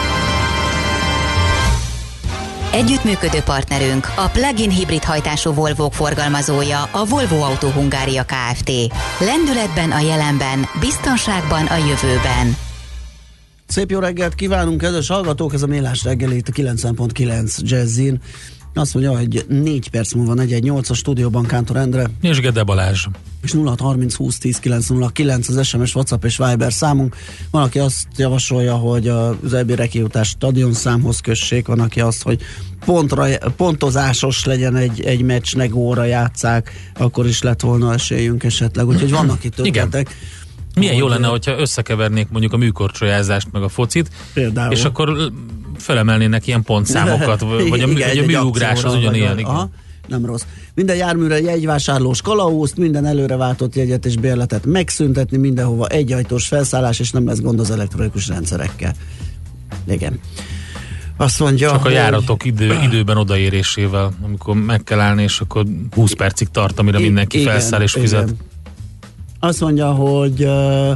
Együttműködő partnerünk a plug-in hibrid hajtású Volvo forgalmazója, a Volvo Autó Hungária Kft. Lendületben a jelenben, biztonságban a jövőben.
Szép jó reggelt kívánunk, kedves hallgatók! Ez a Millás reggeli itt a kilencven pont kilenc Jazzin. Azt mondja, hogy négy perc múlva négy egy nyolc a stúdióban Kántor Endre.
És Gede Balázs.
És nulla hat harminc húsz tíz kilenc nulla kilenc az es em es, WhatsApp és Viber számunk. Van, aki azt javasolja, hogy az é bé rekijutás stadionszámhoz kössék, van, aki azt, hogy pontra, pontozásos legyen egy, egy meccs, ne góra játsszák, akkor is lett volna esélyünk esetleg. Úgyhogy vannak itt ötletek.
Milyen jó lenne, hogyha összekevernék mondjuk a műkorcsolyázást meg a focit, például. És akkor felemelnének ilyen pontszámokat, vagy a, igen, a műugrás az ugyanilyen.
Aha, nem rossz. Minden járműre jegyvásárlós kalauzt, minden előre váltott jegyet és bérletet megszüntetni, mindenhova egyajtós felszállás, és nem lesz gond az elektronikus rendszerekkel. Igen. Azt mondja,
csak a járatok idő, időben odaérésével, amikor meg kell állni, és akkor húsz percig tart, amire I- mindenki igen, felszáll és fizet. Igen.
Azt mondja, hogy uh,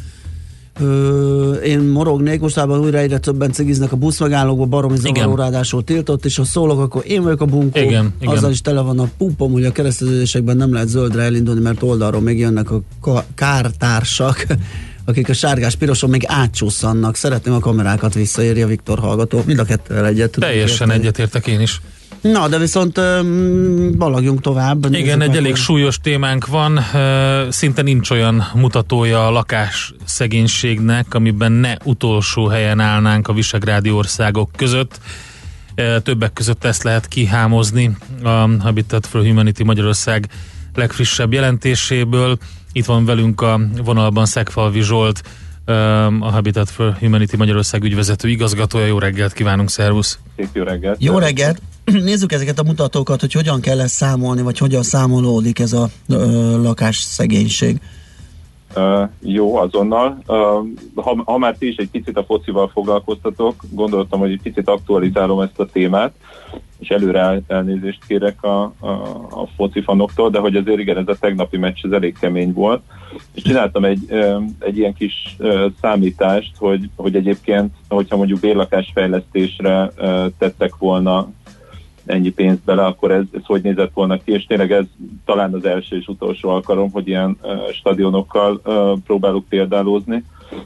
uh, én morognék, mostában újra egyre többen cigiznek a buszmegállókba, baromi zavaró, ráadásul tiltott, és ha szólok, akkor én vagyok a bunkó. Igen, azzal igen. Is tele van a pupom, hogy a kereszteződésekben nem lehet zöldre elindulni, mert oldalról még jönnek a kártársak, akik a sárgás-piroson még átcsúszannak. Szeretném a kamerákat visszaérje, Viktor hallgató. Mind a kettővel egyet.
Teljesen egyetértek én is.
Na, de viszont um, balagjunk tovább.
Igen, egy elég súlyos témánk van, uh, szinte nincs olyan mutatója a lakásszegénységnek, amiben ne utolsó helyen állnánk a visegrádi országok között. Uh, többek között ezt lehet kihámozni a Habitat for Humanity Magyarország legfrissebb jelentéséből. Itt van velünk a vonalban Szegfalvi Zsolt, um, a Habitat for Humanity Magyarország ügyvezető igazgatója. Jó reggelt kívánunk, szervusz!
Szép jó reggelt!
Jó reggelt! Nézzük ezeket a mutatókat, hogy hogyan kell ezt számolni, vagy hogyan számolódik ez a ö, lakásszegénység.
Uh, jó, azonnal. Uh, ha, ha már ti is egy picit a focival foglalkoztatok, gondoltam, hogy egy picit aktualizálom ezt a témát, és előre el, elnézést kérek a, a, a foci fanoktól, de hogy azért igen, ez a tegnapi meccs ez elég kemény volt, és csináltam egy, egy ilyen kis számítást, hogy, hogy egyébként, hogyha mondjuk bérlakásfejlesztésre tettek volna ennyi pénzt bele, akkor ez, ez hogy nézett volna ki, és tényleg ez talán az első és utolsó alkalom, hogy ilyen uh, stadionokkal uh, próbálok példálózni,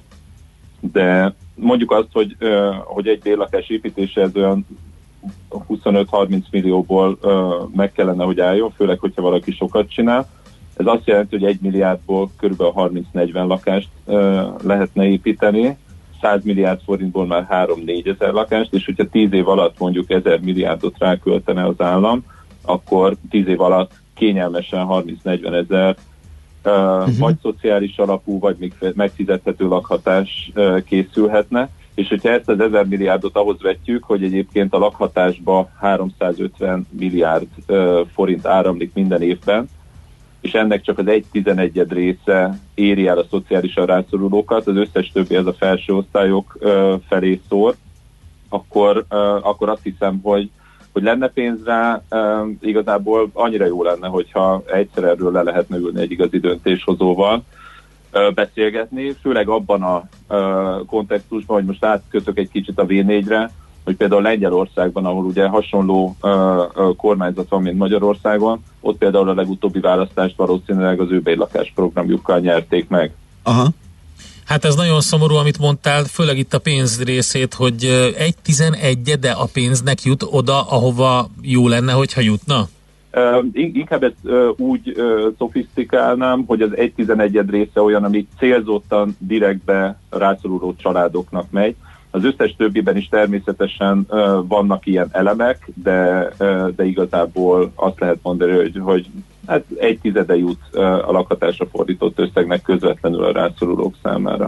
de mondjuk azt, hogy, uh, hogy egy bérlakás építése ez olyan huszonöt-harminc millióból uh, meg kellene, hogy álljon, főleg, hogyha valaki sokat csinál. Ez azt jelenti, hogy egy milliárdból kb. harminc-negyven lakást uh, lehetne építeni, száz milliárd forintból már három-négy ezer lakást, és hogyha tíz év alatt mondjuk ezer milliárdot ráköltene az állam, akkor tíz év alatt kényelmesen harminc-negyven ezer uh, uh-huh. vagy szociális alapú, vagy még megfizethető lakhatás uh, készülhetne, és hogyha ezt az ezer milliárdot ahhoz vetjük, hogy egyébként a lakhatásba háromszázötven milliárd uh, forint áramlik minden évben, és ennek csak az egy tizenegyed része éri el a szociálisan rászorulókat, az összes többi ez a felső osztályok uh, felé szól, akkor, uh, akkor azt hiszem, hogy, hogy lenne pénz rá, uh, igazából annyira jó lenne, hogyha egyszer erről le lehetne ülni egy igazi döntéshozóval, uh, beszélgetni, főleg abban a uh, kontextusban, hogy most átkötök egy kicsit a vé négyre, hogy például Lengyelországban, ahol ugye hasonló uh, uh, kormányzat van, mint Magyarországon, ott például a legutóbbi választást valószínűleg az ő bérlakás programjukkal nyerték meg.
Aha.
Hát ez nagyon szomorú, amit mondtál, főleg itt a pénz részét, hogy egy tizenegyede a pénznek jut oda, ahova jó lenne, hogyha jutna?
Uh, inkább ezt uh, úgy uh, szofisztikálnám, hogy az egy tizenegyed része olyan, ami célzottan direktbe rászoruló családoknak megy. Az összes többiben is természetesen uh, vannak ilyen elemek, de, uh, de igazából azt lehet mondani, hogy, hogy hát egy tizede jut uh, a lakhatásra fordított összegnek közvetlenül a rászorulók számára.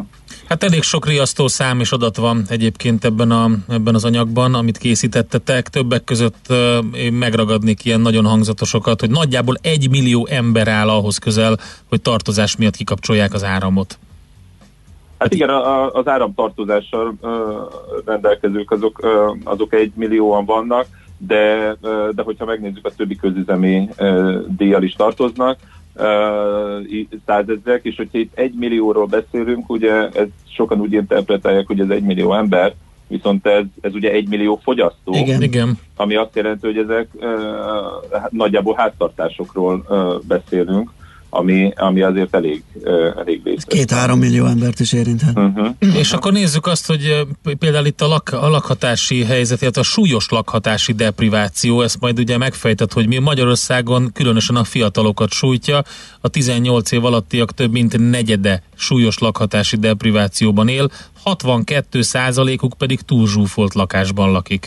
Hát elég sok riasztó szám és adat van egyébként ebben, a, ebben az anyagban, amit készítettetek. Többek között uh, én megragadnék ilyen nagyon hangzatosokat, hogy nagyjából egy millió ember áll ahhoz közel, hogy tartozás miatt kikapcsolják az áramot.
Hát igen, a, az áramtartozással uh, rendelkezők azok, uh, azok egy millióan vannak, de, uh, de hogyha megnézzük, a többi közüzemi uh, díjjal is tartoznak, uh, százezrek, és hogyha itt egy millióról beszélünk, ugye ez sokan úgy interpretálják, hogy ez egy millió ember, viszont ez, ez ugye egy millió fogyasztó,
igen. Igen.
Ami azt jelenti, hogy ezek uh, nagyjából háztartásokról uh, beszélünk, Ami, ami azért elég, uh, elég vészes.
Két-három millió embert is érinthet.
Uh-huh.
És akkor nézzük azt, hogy például itt a, lak, a lakhatási helyzet, illetve a súlyos lakhatási depriváció, ezt majd ugye megfejtett, hogy mi Magyarországon különösen a fiatalokat sújtja, a tizennyolc év alattiak több mint negyede súlyos lakhatási deprivációban él, hatvankettő százalékuk pedig túlzsúfolt lakásban lakik.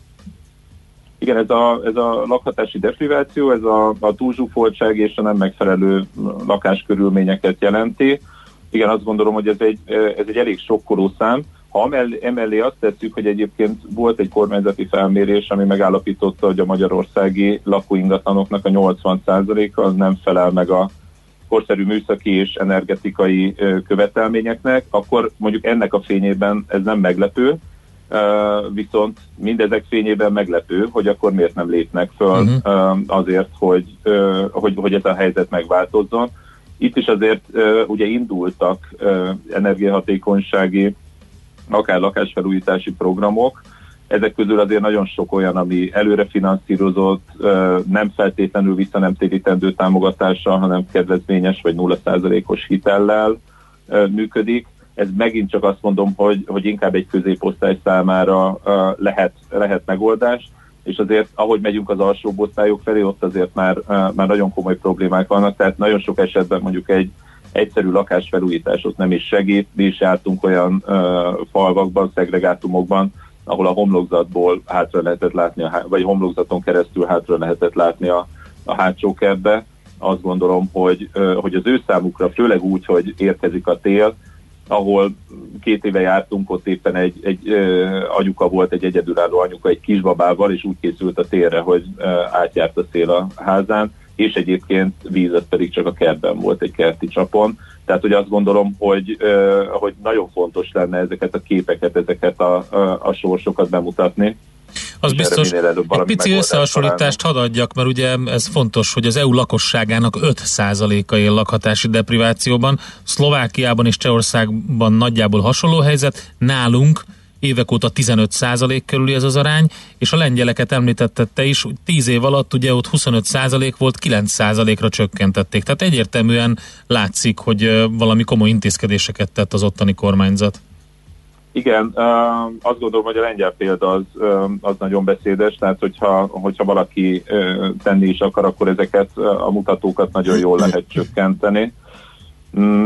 Igen, ez a, ez a lakhatási depriváció, ez a, a túlzsúfoltság és a nem megfelelő lakáskörülményeket jelenti. Igen, azt gondolom, hogy ez egy, ez egy elég sokkoló szám. Ha emellé, emellé azt tesszük, hogy egyébként volt egy kormányzati felmérés, ami megállapította, hogy a magyarországi lakóingatlanoknak a nyolcvan százaléka az nem felel meg a korszerű műszaki és energetikai követelményeknek, akkor mondjuk ennek a fényében ez nem meglepő. Uh, viszont mindezek fényében meglepő, hogy akkor miért nem lépnek föl uh-huh. uh, azért, hogy, uh, hogy, hogy ez a helyzet megváltozzon. Itt is azért uh, ugye indultak uh, energiahatékonysági, akár lakásfelújítási programok. Ezek közül azért nagyon sok olyan, ami előre finanszírozott, uh, nem feltétlenül visszanemtérítendő támogatással, hanem kedvezményes vagy nulla százalékos hitellel uh, működik. Ez megint csak azt mondom, hogy, hogy inkább egy középosztály számára uh, lehet, lehet megoldás, és azért ahogy megyünk az alsóbb osztályok felé, ott azért már, uh, már nagyon komoly problémák vannak, tehát nagyon sok esetben mondjuk egy egyszerű lakásfelújítás ott nem is segít. Mi is jártunk olyan uh, falvakban, szegregátumokban, ahol a homlokzatból hátra lehetett látni, a, vagy homlokzaton keresztül hátra lehetett látni a, a hátsó kertbe. Azt gondolom, hogy, uh, hogy az ő számukra, főleg úgy, hogy érkezik a tél, ahol két éve jártunk, ott éppen egy, egy ö, anyuka volt, egy egyedülálló anyuka egy kisbabával, és úgy készült a térre, hogy ö, átjárt a szél a házán, és egyébként víz az pedig csak a kertben volt, egy kerti csapon. Tehát, hogy azt gondolom, hogy, ö, hogy nagyon fontos lenne ezeket a képeket, ezeket a, a, a sorsokat bemutatni.
Az biztos, egy pici összehasonlítást hadd adjak, mert ugye ez fontos, hogy az é u lakosságának öt százaléka él lakhatási deprivációban, Szlovákiában és Csehországban nagyjából hasonló helyzet, nálunk évek óta tizenöt százalék körüli ez az arány, és a lengyeleket említetted te is, tíz év alatt ugye ott huszonöt százalék volt, kilenc százalékra csökkentették. Tehát egyértelműen látszik, hogy valami komoly intézkedéseket tett az ottani kormányzat.
Igen, uh, azt gondolom, hogy a lengyel példa az, uh, az nagyon beszédes, tehát hogyha, hogyha valaki uh, tenni is akar, akkor ezeket uh, a mutatókat nagyon jól lehet csökkenteni. Mm,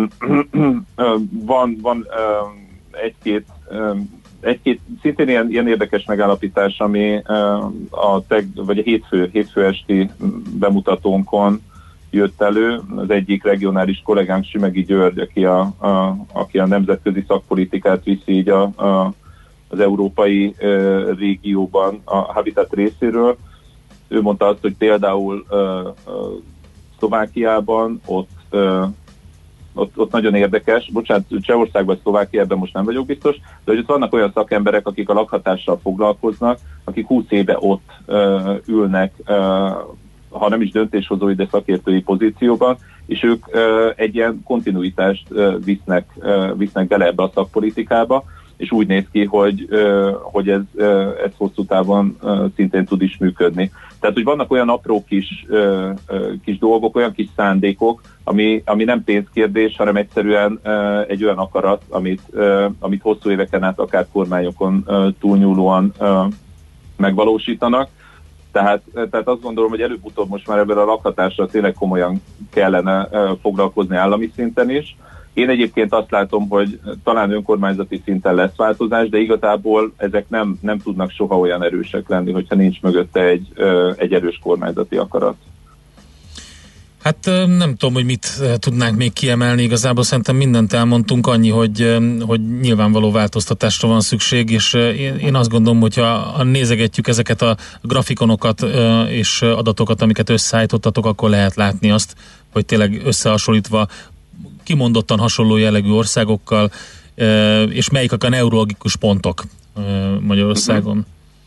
van van uh, egy-két, uh, egy-két szintén ilyen, ilyen érdekes megállapítás, ami uh, a, teg, vagy a hétfő, hétfő esti bemutatónkon jött elő. Az egyik regionális kollégánk, Sümegi György, aki a, a, aki a nemzetközi szakpolitikát viszi így a, a, az európai e, régióban a Habitat részéről. Ő mondta azt, hogy például e, e, Szlovákiában ott, e, ott, ott nagyon érdekes, bocsánat, Csehországban, Szlovákiában most nem vagyok biztos, de hogy ott vannak olyan szakemberek, akik a lakhatással foglalkoznak, akik húsz éve ott e, ülnek, e, ha nem is döntéshozói, de szakértői pozícióban, és ők uh, egy ilyen kontinuitást uh, visznek, uh, visznek bele ebbe a szakpolitikába, és úgy néz ki, hogy, uh, hogy ez, uh, ez hosszú távon uh, szintén tud is működni. Tehát, hogy vannak olyan apró kis, uh, uh, kis dolgok, olyan kis szándékok, ami, ami nem pénzkérdés, hanem egyszerűen uh, egy olyan akarat, amit, uh, amit hosszú éveken át akár kormányokon uh, túlnyúlóan uh, megvalósítanak. Tehát, tehát azt gondolom, hogy előbb-utóbb most már ebben a lakhatásra tényleg komolyan kellene uh, foglalkozni állami szinten is. Én egyébként azt látom, hogy talán önkormányzati szinten lesz változás, de igazából ezek nem, nem tudnak soha olyan erősek lenni, hogyha nincs mögötte egy, uh, egy erős kormányzati akarat.
Hát nem tudom, hogy mit tudnánk még kiemelni, igazából szerintem mindent elmondtunk, annyi, hogy, hogy nyilvánvaló változtatásra van szükség, és én, én azt gondolom, hogyha nézegetjük ezeket a grafikonokat és adatokat, amiket összeállítottatok, akkor lehet látni azt, hogy tényleg összehasonlítva kimondottan hasonló jellegű országokkal, és melyik a neurologikus pontok Magyarországon.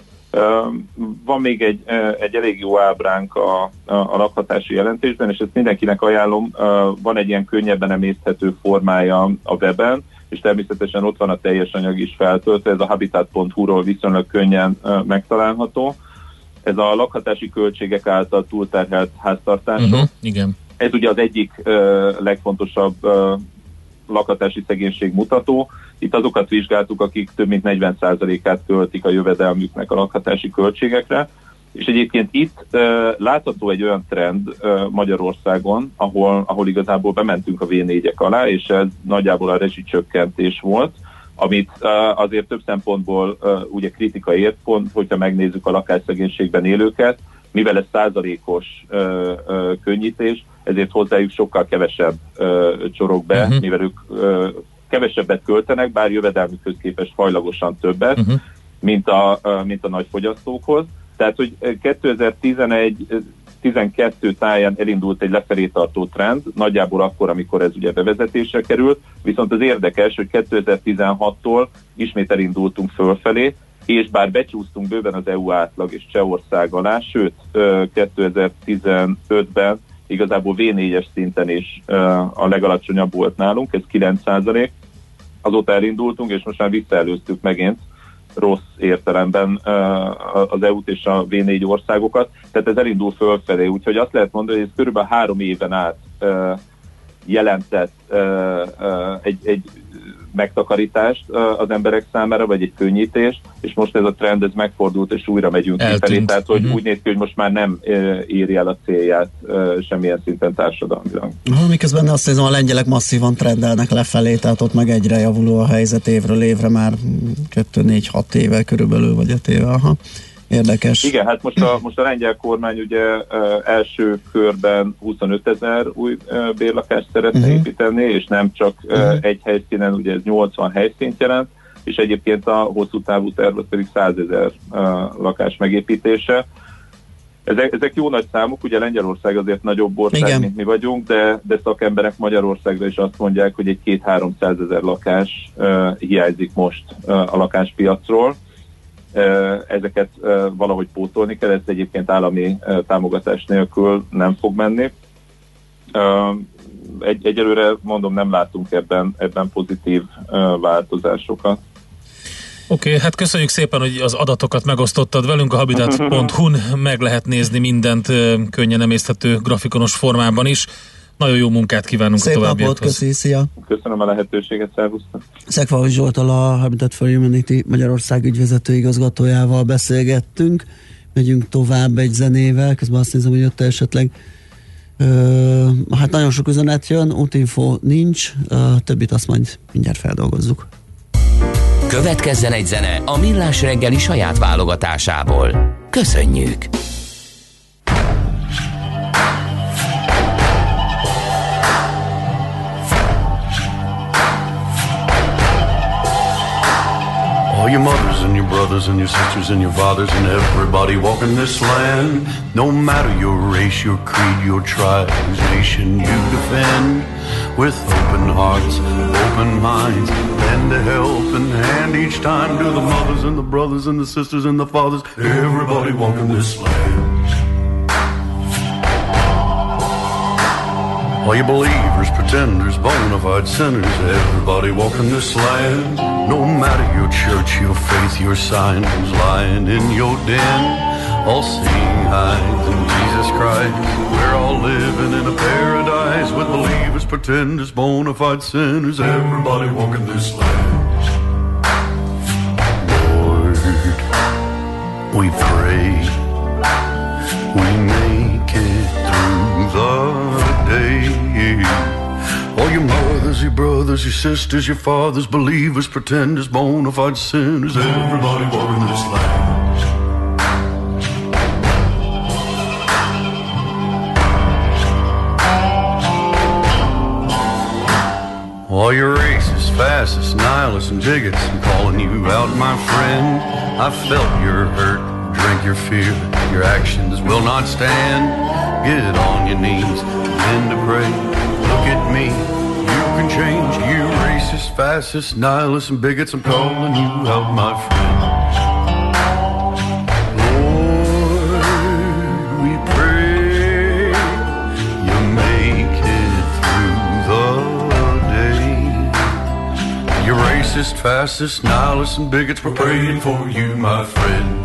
Van még egy, egy elég jó ábránk a, a, a lakhatási jelentésben, és ezt mindenkinek ajánlom. Van egy ilyen könnyebben emészthető formája a weben, és természetesen ott van a teljes anyag is feltöltve, ez a habitat pont hu-ról viszonylag könnyen megtalálható. Ez a lakhatási költségek által túlterhelt háztartások.
Uh-huh, igen.
Ez ugye az egyik uh, legfontosabb uh, lakhatási szegénység mutató. Itt azokat vizsgáltuk, akik több mint negyven százalékát költik a jövedelmüknek a lakhatási költségekre, és egyébként itt uh, látható egy olyan trend uh, Magyarországon, ahol, ahol igazából bementünk a vé négyek alá, és ez nagyjából a rezsicsökkentés volt, amit uh, azért több szempontból uh, ugye kritika ért, pont, hogyha megnézzük a lakásszegénységben élőket, mivel ez százalékos ö, ö, könnyítés, ezért hozzájuk sokkal kevesebb ö, csorog be, uh-huh. mivel ők ö, kevesebbet költenek, bár jövedelmükhöz képest hajlagosan többet, uh-huh. mint, a, ö, mint a nagy fogyasztókhoz. Tehát, hogy kétezer-tizenegy tizenkettő táján elindult egy lefelé tartó trend, nagyjából akkor, amikor ez ugye bevezetésre került, viszont az érdekes, hogy kétezer-tizenhattól ismét elindultunk fölfelé, és bár becsúsztunk bőven az é u átlag és Csehország alá, sőt kétezer-tizenötben igazából vé négyes szinten is a legalacsonyabb volt nálunk, ez kilenc százalék, azóta elindultunk, és most már visszaelőztük megint rossz értelemben az é u-t és a vé négy országokat, tehát ez elindul fölfelé, úgyhogy azt lehet mondani, hogy ez körülbelül három éven át jelentett egy, egy megtakarítást az emberek számára, vagy egy könnyítést, és most ez a trend ez megfordult, és újra megyünk kifelé, tehát hogy uh-huh. úgy néz ki, hogy most már nem éri el a célját semmilyen szinten társadalmilag.
Miközben azt hiszem, a lengyelek masszívan trendelnek lefelé, tehát ott meg egyre javuló a helyzet évről évre, már kettő négy hat éve körülbelül, vagy öt éve, aha. Érdekes.
Igen, hát most a, most a lengyel kormány ugye uh, első körben huszonöt ezer új uh, bérlakást szeretne uh-huh. építeni, és nem csak uh, uh-huh. egy helyszínen, ugye ez nyolcvan helyszínt jelent, és egyébként a hosszú távú terv pedig százezer uh, lakás megépítése. Ezek, ezek jó nagy számok, ugye Lengyelország azért nagyobb ország, igen. mint mi vagyunk, de, de szakemberek Magyarországra is azt mondják, hogy egy két-háromszázezer lakás uh, hiányzik most uh, a lakáspiacról. Ezeket valahogy pótolni kell, ez egyébként állami támogatás nélkül nem fog menni. Egy, egyelőre mondom, nem látunk ebben, ebben pozitív változásokat.
Oké, okay, hát köszönjük szépen, hogy az adatokat megosztottad velünk, a habitat pont hu-n meg lehet nézni mindent könnyen emészthető grafikonos formában is. Nagyon jó munkát kívánunk
szép
a továbbiakhoz.
Szép napot, köszi, szia!
Köszönöm a lehetőséget, szervusztok!
Szekfalvi Zsolttal, a Habitat for Humanity Magyarország ügyvezető igazgatójával beszélgettünk. Megyünk tovább egy zenével, közben azt nézem, hogy ott esetleg ö, hát nagyon sok üzenet jön, útinfo nincs, a többit azt majd mindjárt feldolgozzuk.
Következzen egy zene a Millás reggeli saját válogatásából. Köszönjük!
All your mothers and your brothers and your sisters and your fathers and everybody walking this land, no matter your race, your creed, your tribe, whose nation you defend, with open hearts, open minds, lend a helping hand each time to the mothers and the brothers and the sisters and the fathers, everybody walking this land. All you believers, pretenders, bona fide sinners, everybody walking this land. No matter your church, your faith, your sign, who's lying in your den, all seeing eyes in Jesus Christ. We're all living in a paradise with believers, pretenders, bona fide sinners, everybody walking this land. Lord, we pray we make it through the day. All your mothers, your brothers, your sisters, your fathers, believers, pretenders, bona fide sinners, everybody walking this land. All your racists, fascists, nihilists, and bigots, I'm calling you out, my friend. I felt your hurt, drink your fear, your actions will not stand. Get on your knees, begin to pray. Look at me, you can change. You racist, fascists, nihilists, and bigots, I'm calling you out, my friend. Lord, we pray you make it through the day. You racist, fascists, nihilists, and bigots, we're praying for you, my friend.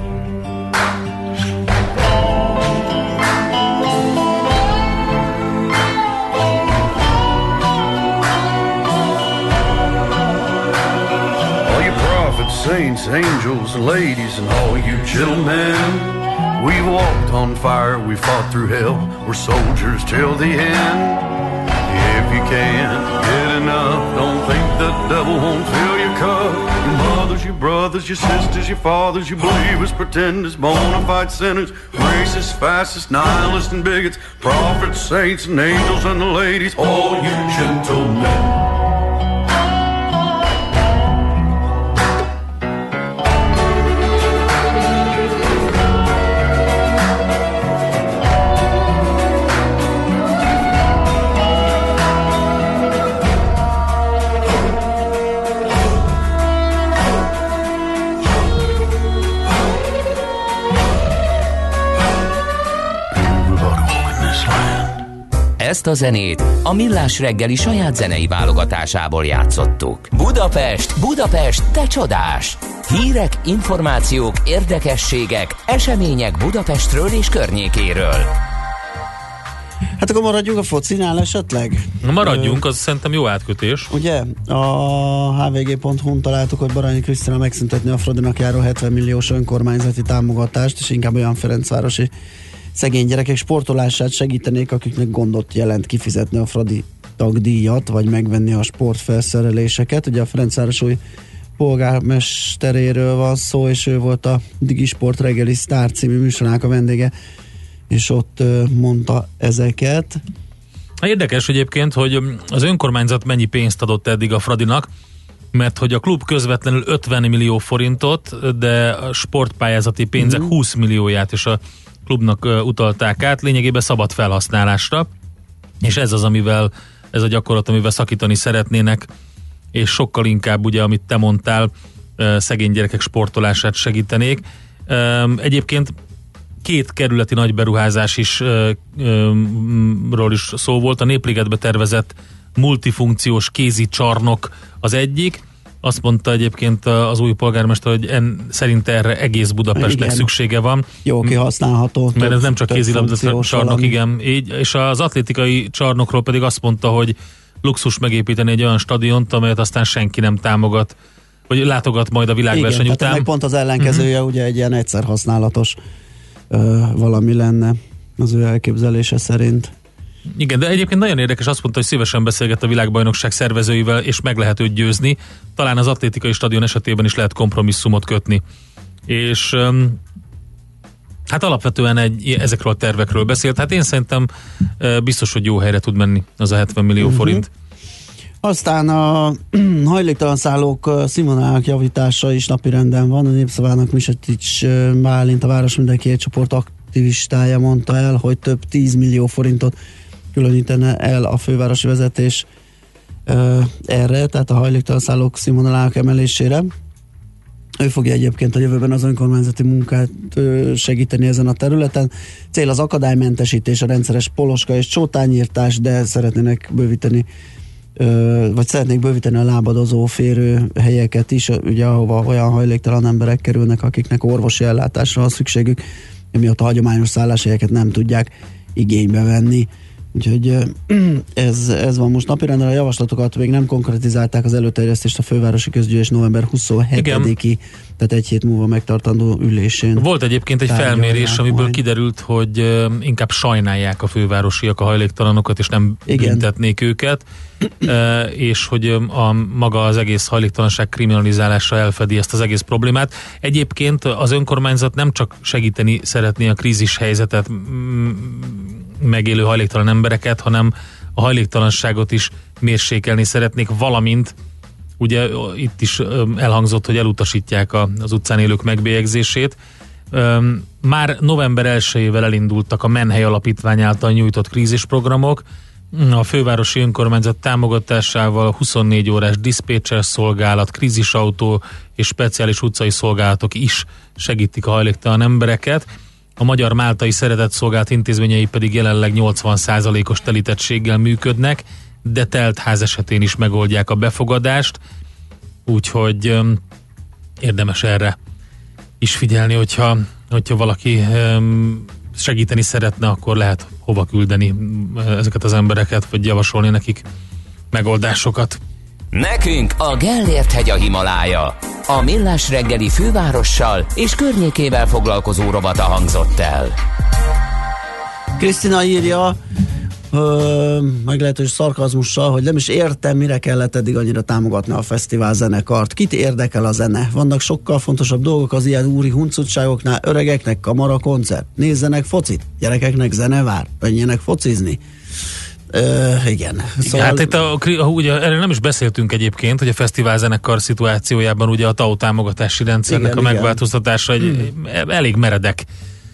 Saints, angels, and ladies, and all you gentlemen, we walked on fire, we fought through hell, we're soldiers till the end. If you can't get enough, don't think the devil won't fill your cup. Your mothers, your brothers, your sisters, your fathers, your believers, pretenders, bona fide sinners, racists, fascists, nihilists, and bigots, prophets, saints, and angels, and the ladies, all you gentlemen.
Ezt a zenét a Millás reggeli saját zenei válogatásából játszottuk. Budapest, Budapest, te csodás! Hírek, információk, érdekességek, események Budapestről és környékéről.
Hát akkor maradjunk a focinál esetleg?
Na maradjunk, az szerintem jó átkötés.
Ugye? A há vé gé pont hu-n találtuk, hogy Baranyi Krisztina megszüntetni a Fradinak járó hetven milliós önkormányzati támogatást, és inkább olyan ferencvárosi szegény gyerekek sportolását segítenék, akiknek gondot jelent kifizetni a Fradi tagdíjat, vagy megvenni a sportfelszereléseket. Ugye a Ferencváros új polgármesteréről van szó, és ő volt a Digi Sport reggeli Sztár című műsorának a vendége, és ott mondta ezeket.
Érdekes egyébként, hogy az önkormányzat mennyi pénzt adott eddig a Fradinak, mert hogy a klub közvetlenül ötven millió forintot, de a sportpályázati pénzek mm-hmm. húsz millióját is a klubnak uh, utalták át, lényegében szabad felhasználásra, és ez az, amivel, ez a gyakorlat, amivel szakítani szeretnének, és sokkal inkább, ugye, amit te mondtál, uh, szegény gyerekek sportolását segítenék. Um, egyébként két kerületi nagy beruházás is uh, um, ról is szó volt. A Népligetbe tervezett multifunkciós kézi csarnok az egyik. Azt mondta egyébként az új polgármester, hogy en, szerint erre egész Budapestnek szüksége van.
Jó kihasználható.
Mert ez nem csak kézilabda csarnok, igen. Így, és az atlétikai csarnokról pedig azt mondta, hogy luxus megépíteni egy olyan stadiont, amelyet aztán senki nem támogat, vagy látogat majd a világverseny
igen,
után.
Igen, pont az ellenkezője, uh-huh. ugye egy ilyen egyszer használatos ö, valami lenne az ő elképzelése szerint.
Igen, de egyébként nagyon érdekes, azt mondta, hogy szívesen beszélget a világbajnokság szervezőivel, és meg lehet őt győzni. Talán az atlétikai stadion esetében is lehet kompromisszumot kötni. És um, hát alapvetően egy, ezekről a tervekről beszélt. Hát én szerintem uh, biztos, hogy jó helyre tud menni az a hetven millió uh-huh. forint.
Aztán a hajléktalan szállók színvonalának javítása is napirenden van. A Népszavának Misetics Bálint, a Város Mindenkiért csoport aktivistája mondta el, hogy több tíz millió forintot különítene el a fővárosi vezetés uh, erre, tehát a hajléktalan szállók színvonalának emelésére. Ő fogja egyébként a jövőben az önkormányzati munkát uh, segíteni ezen a területen. Cél az akadálymentesítés, a rendszeres poloska és csótányírtás, de szeretnének bővíteni uh, vagy szeretnék bővíteni a lábadozó férő helyeket is, ugye ahova olyan hajléktalan emberek kerülnek, akiknek orvosi ellátásra van szükségük, emiatt a hagyományos szálláshelyeket nem tudják igénybe venni. Úgyhogy ez, ez van most napirenden. A javaslatokat még nem konkretizálták, az előterjesztést a fővárosi közgyűlés november huszonhetediki, tehát egy hét múlva megtartandó ülésén.
Volt egyébként egy felmérés, amiből majd kiderült, hogy inkább sajnálják a fővárosiak a hajléktalanokat, és nem igen. büntetnék őket, és hogy a maga az egész hajléktalanság kriminalizálása elfedi ezt az egész problémát. Egyébként az önkormányzat nem csak segíteni szeretné a krízis helyzetet megélő hajléktalan embereket, hanem a hajléktalanságot is mérsékelni szeretnék, valamint ugye itt is elhangzott, hogy elutasítják a, az utcán élők megbélyegzését. Már november elsejével elindultak a Menhely Alapítvány által nyújtott krízisprogramok, a fővárosi önkormányzat támogatásával huszonnégy órás diszpécser szolgálat, krízisautó és speciális utcai szolgálatok is segítik a hajléktalan embereket. A Magyar Máltai Szeretett Szolgálat intézményei pedig jelenleg nyolcvan százalékos telítettséggel működnek, de telt ház esetén is megoldják a befogadást, úgyhogy öm, érdemes erre is figyelni, hogyha, hogyha valaki öm, segíteni szeretne, akkor lehet hova küldeni ezeket az embereket, vagy javasolni nekik megoldásokat.
Nekünk a Gellért hegy a Himalája. A Millás reggeli fővárossal és környékével foglalkozó rovata hangzott el.
Krisztina írja, ö, meglehetős szarkazmussal, hogy nem is értem, mire kellett eddig annyira támogatni a fesztivál zenekart. Kit érdekel a zene? Vannak sokkal fontosabb dolgok az ilyen úri huncutságoknál, öregeknek kamara koncert, nézzenek focit, gyerekeknek zene vár, menjenek focizni. Ö, igen.
Szóval... Hát itt a, a, ugye, erről nem is beszéltünk egyébként, hogy a fesztivál zenekar szituációjában ugye a té á o támogatási rendszernek igen, a megváltoztatása egy hmm. elég meredek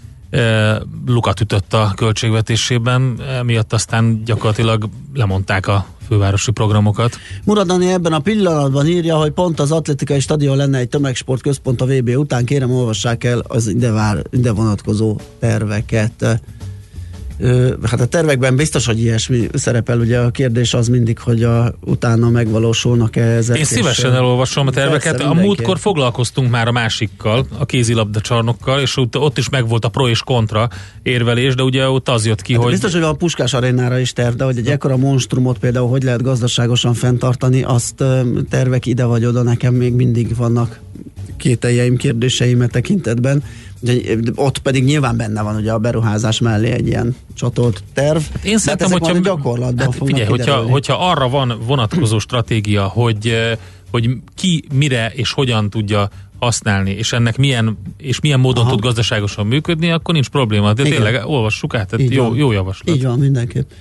lukat ütött a költségvetésében, emiatt aztán gyakorlatilag lemondták a fővárosi programokat.
Muradani ebben a pillanatban írja, hogy pont az atlétikai stadion lenne egy tömegsportközpont a vé bé után, kérem olvassák el az ide, vár, ide vonatkozó terveket. Hát a tervekben biztos, hogy ilyesmi szerepel, ugye a kérdés az mindig, hogy a, utána megvalósulnak-e ezek.
Én szívesen elolvasom a terveket. Persze, a múltkor foglalkoztunk már a másikkal, a kézilabda csarnokkal, és ott is megvolt a pro és kontra érvelés, de ugye ott az jött ki, hát hogy...
Biztos, hogy a Puskás arénára is terv, de hogy egy ekkora monstrumot például hogy lehet gazdaságosan fenntartani, azt tervek ide vagy oda, nekem még mindig vannak kételjeim, kérdéseim tekintetben. Ugye, ott pedig nyilván benne van ugye a beruházás mellé egy ilyen csatolt terv.
Hát én szerintem, hogyha,
gyakorlatban hát
figyelj, hogyha, hogyha arra van vonatkozó stratégia, hogy, hogy ki mire és hogyan tudja használni, és ennek milyen, és milyen módon Aha. tud gazdaságosan működni, akkor nincs probléma. De igen. Tényleg olvassuk át, tehát jó, jó javaslat.
Így van, mindenképp.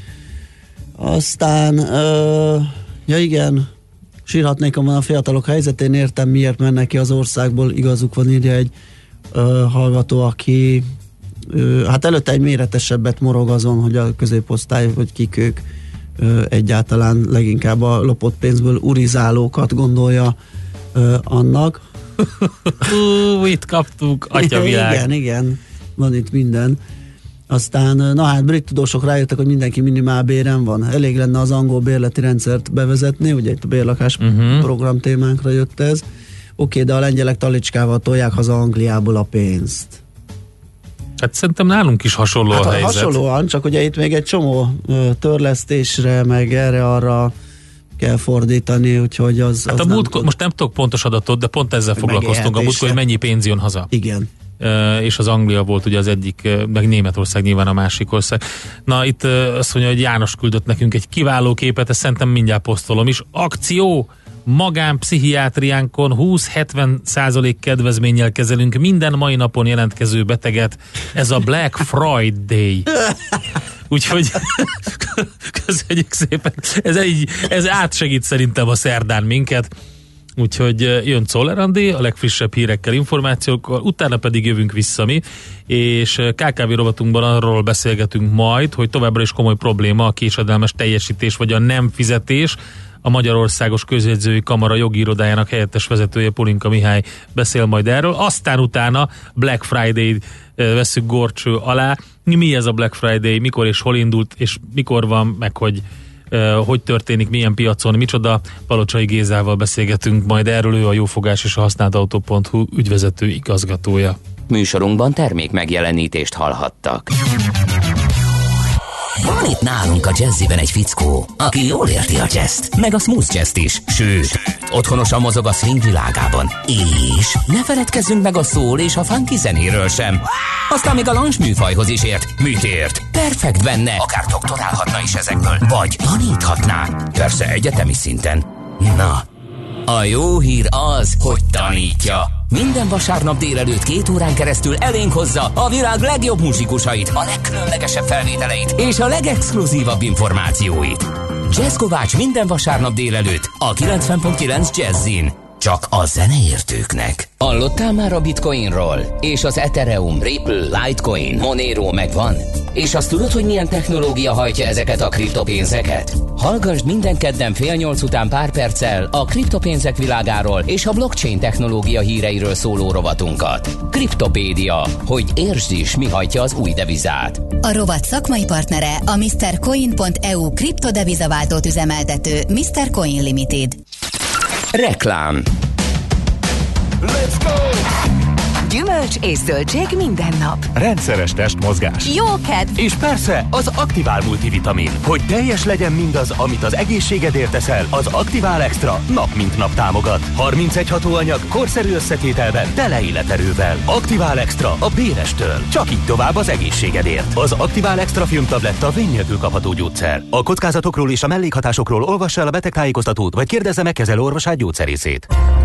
Aztán, uh, ja igen, sírhatnék a fiatalok helyzetén, értem miért mennek ki az országból, igazuk van, írja egy Uh, hallgató, aki uh, hát előtte egy méretesebbet morog azon, hogy a középosztály, vagy kik ők uh, egyáltalán leginkább a lopott pénzből urizálókat gondolja uh, annak.
Hú, itt kaptuk, atyavilág.
Igen, igen, van itt minden. Aztán, na hát brit tudósok rájöttek, hogy mindenki minimálbéren van. Elég lenne az angol bérleti rendszert bevezetni, ugye itt a bérlakás uh-huh. program témánkra jött ez. Oké, de a lengyelek talicskával tolják haza Angliából a pénzt.
Hát szerintem nálunk is hasonló hát, a helyzet.
Hasonlóan, csak ugye itt még egy csomó törlesztésre, meg erre-arra kell fordítani, úgyhogy az...
Hát
az
a múltkor, most nem tudok pontos adatot, de pont ezzel foglalkoztunk a múltkor, hogy mennyi pénz jön haza.
Igen.
Uh, és az Anglia volt ugye az egyik, uh, meg Németország nyilván a másik ország. Na itt uh, azt mondja, hogy János küldött nekünk egy kiváló képet, ezt szerintem mindjárt posztolom is. Akció! Magánpszichiátriánkon húsz-hetven százalék kedvezménnyel kezelünk minden mai napon jelentkező beteget. Ez a Black Friday. Úgyhogy köszönjük szépen. Ez, egy, ez átsegít szerintem a szerdán minket. Úgyhogy jön Czoller Andi a legfrissebb hírekkel, információkkal, utána pedig jövünk vissza mi, és ká ká vé rovatunkban arról beszélgetünk majd, hogy továbbra is komoly probléma a késedelmes teljesítés vagy a nem fizetés. A Magyarországos Közjegyzői Kamara jogi irodájának helyettes vezetője Polinka Mihály beszél majd erről. Aztán utána Black Friday vesszük górcső alá. Mi ez a Black Friday, mikor és hol indult, és mikor van, meg hogy uh, hogy történik, milyen piacon, micsoda. Palocsai Gézával beszélgetünk majd erről, ő a Jófogás és a használtautó pont hu ügyvezető igazgatója.
Műsorunkban termék megjelenítést hallhattak. Van itt nálunk a Jazziben egy fickó, aki jól érti a jazzt, meg a smooth jazzt is, sőt, otthonosan mozog a swing világában. És ne feledkezzünk meg a soul és a funky zenéről sem. Aztán még a lounge műfajhoz is ért. Mit ért? Perfekt benne. Akár doktorálhatna is ezekből, vagy taníthatná. Persze egyetemi szinten. Na, a jó hír az, hogy tanítja. Minden vasárnap délelőtt két órán keresztül elénk hozza a világ legjobb muzsikusait, a legkülönlegesebb felvételeit és a legexkluzívabb információit. Jazz Kovács minden vasárnap délelőtt a kilencven pont kilenc Jazzin. Csak a zeneértőknek. Hallottál már a Bitcoinról? És az Ethereum, Ripple, Litecoin, Monero megvan? És azt tudod, hogy milyen technológia hajtja ezeket a kriptopénzeket? Hallgassd minden kedden fél nyolc után pár perccel a kriptopénzek világáról és a blockchain technológia híreiről szóló rovatunkat. Kriptopédia, hogy értsd is, mi hajtja az új devizát.
A rovat szakmai partnere a mister coin pont e u kriptodevizaváltót üzemeltető mister Coin Limited.
Reklám.
Let's go! Gyümölcs és zöldség minden nap.
Rendszeres testmozgás.
Jó kedv!
És persze az Aktivál multivitamin. Hogy teljes legyen mindaz, amit az egészségedért teszel, az Aktivál Extra nap mint nap támogat. harmincegy hatóanyag, korszerű összetételben, tele életerővel. Aktivál Extra a bérestől. Csak így tovább az egészségedért. Az Aktivál Extra filmtabletta vény nélkül kapható gyógyszer. A kockázatokról és a mellékhatásokról olvassa el a betegtájékoztatót, vagy kérdezze meg kezelőorvosát, gyógyszerészét.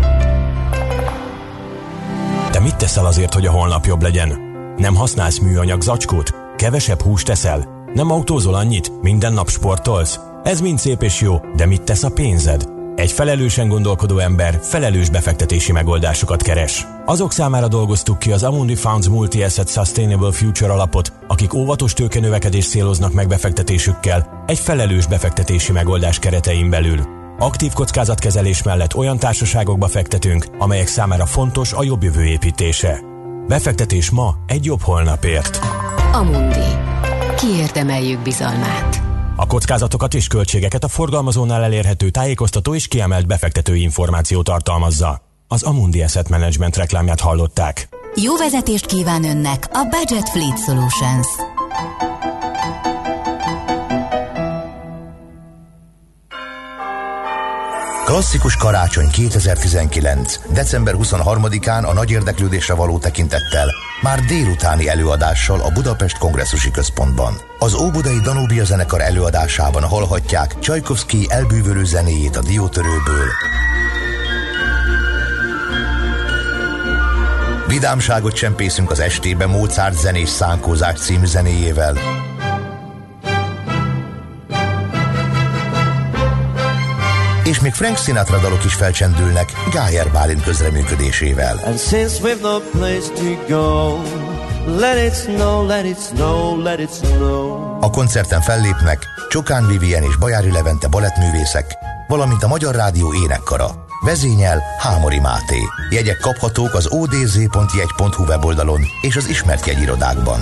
Te mit teszel azért, hogy a holnap jobb legyen? Nem használsz műanyag zacskót? Kevesebb húst teszel? Nem autózol annyit? Minden nap sportolsz? Ez mind szép és jó, de mit tesz a pénzed? Egy felelősen gondolkodó ember felelős befektetési megoldásokat keres. Azok számára dolgoztuk ki az Amundi Funds Multi-Asset Sustainable Future alapot, akik óvatos tőkenövekedést céloznak meg befektetésükkel egy felelős befektetési megoldás keretein belül. Aktív kockázatkezelés mellett olyan társaságokba fektetünk, amelyek számára fontos a jobb jövő építése. Befektetés ma egy jobb holnapért.
Amundi. Kiérdemeljük bizalmát.
A kockázatokat és költségeket a forgalmazónál elérhető tájékoztató és kiemelt befektetői információ tartalmazza. Az Amundi Asset Management reklámját hallották.
Jó vezetést kíván önnek a Budget Fleet Solutions.
Klasszikus karácsony kétezer-tizenkilenc. december huszonharmadikán a nagy érdeklődésre való tekintettel már délutáni előadással a Budapest Kongresszusi Központban. Az Óbudai Danubia zenekar előadásában hallhatják Csajkovszky elbűvölő zenéjét a diótörőből. Vidámságot csempészünk az estébe Mozart zenés szánkózás című zenéjével. És még Frank Sinatra dalok is felcsendülnek Gájer Bálint közreműködésével.
And since we've no place to go, let it snow, let it snow, let it snow.
A koncerten fellépnek Csokán Vivien és Bajári Levente balettművészek, valamint a Magyar Rádió énekkara. Vezényel Hámori Máté. Jegyek kaphatók az o d z pont jegy pont hu weboldalon és az ismert jegyirodákban.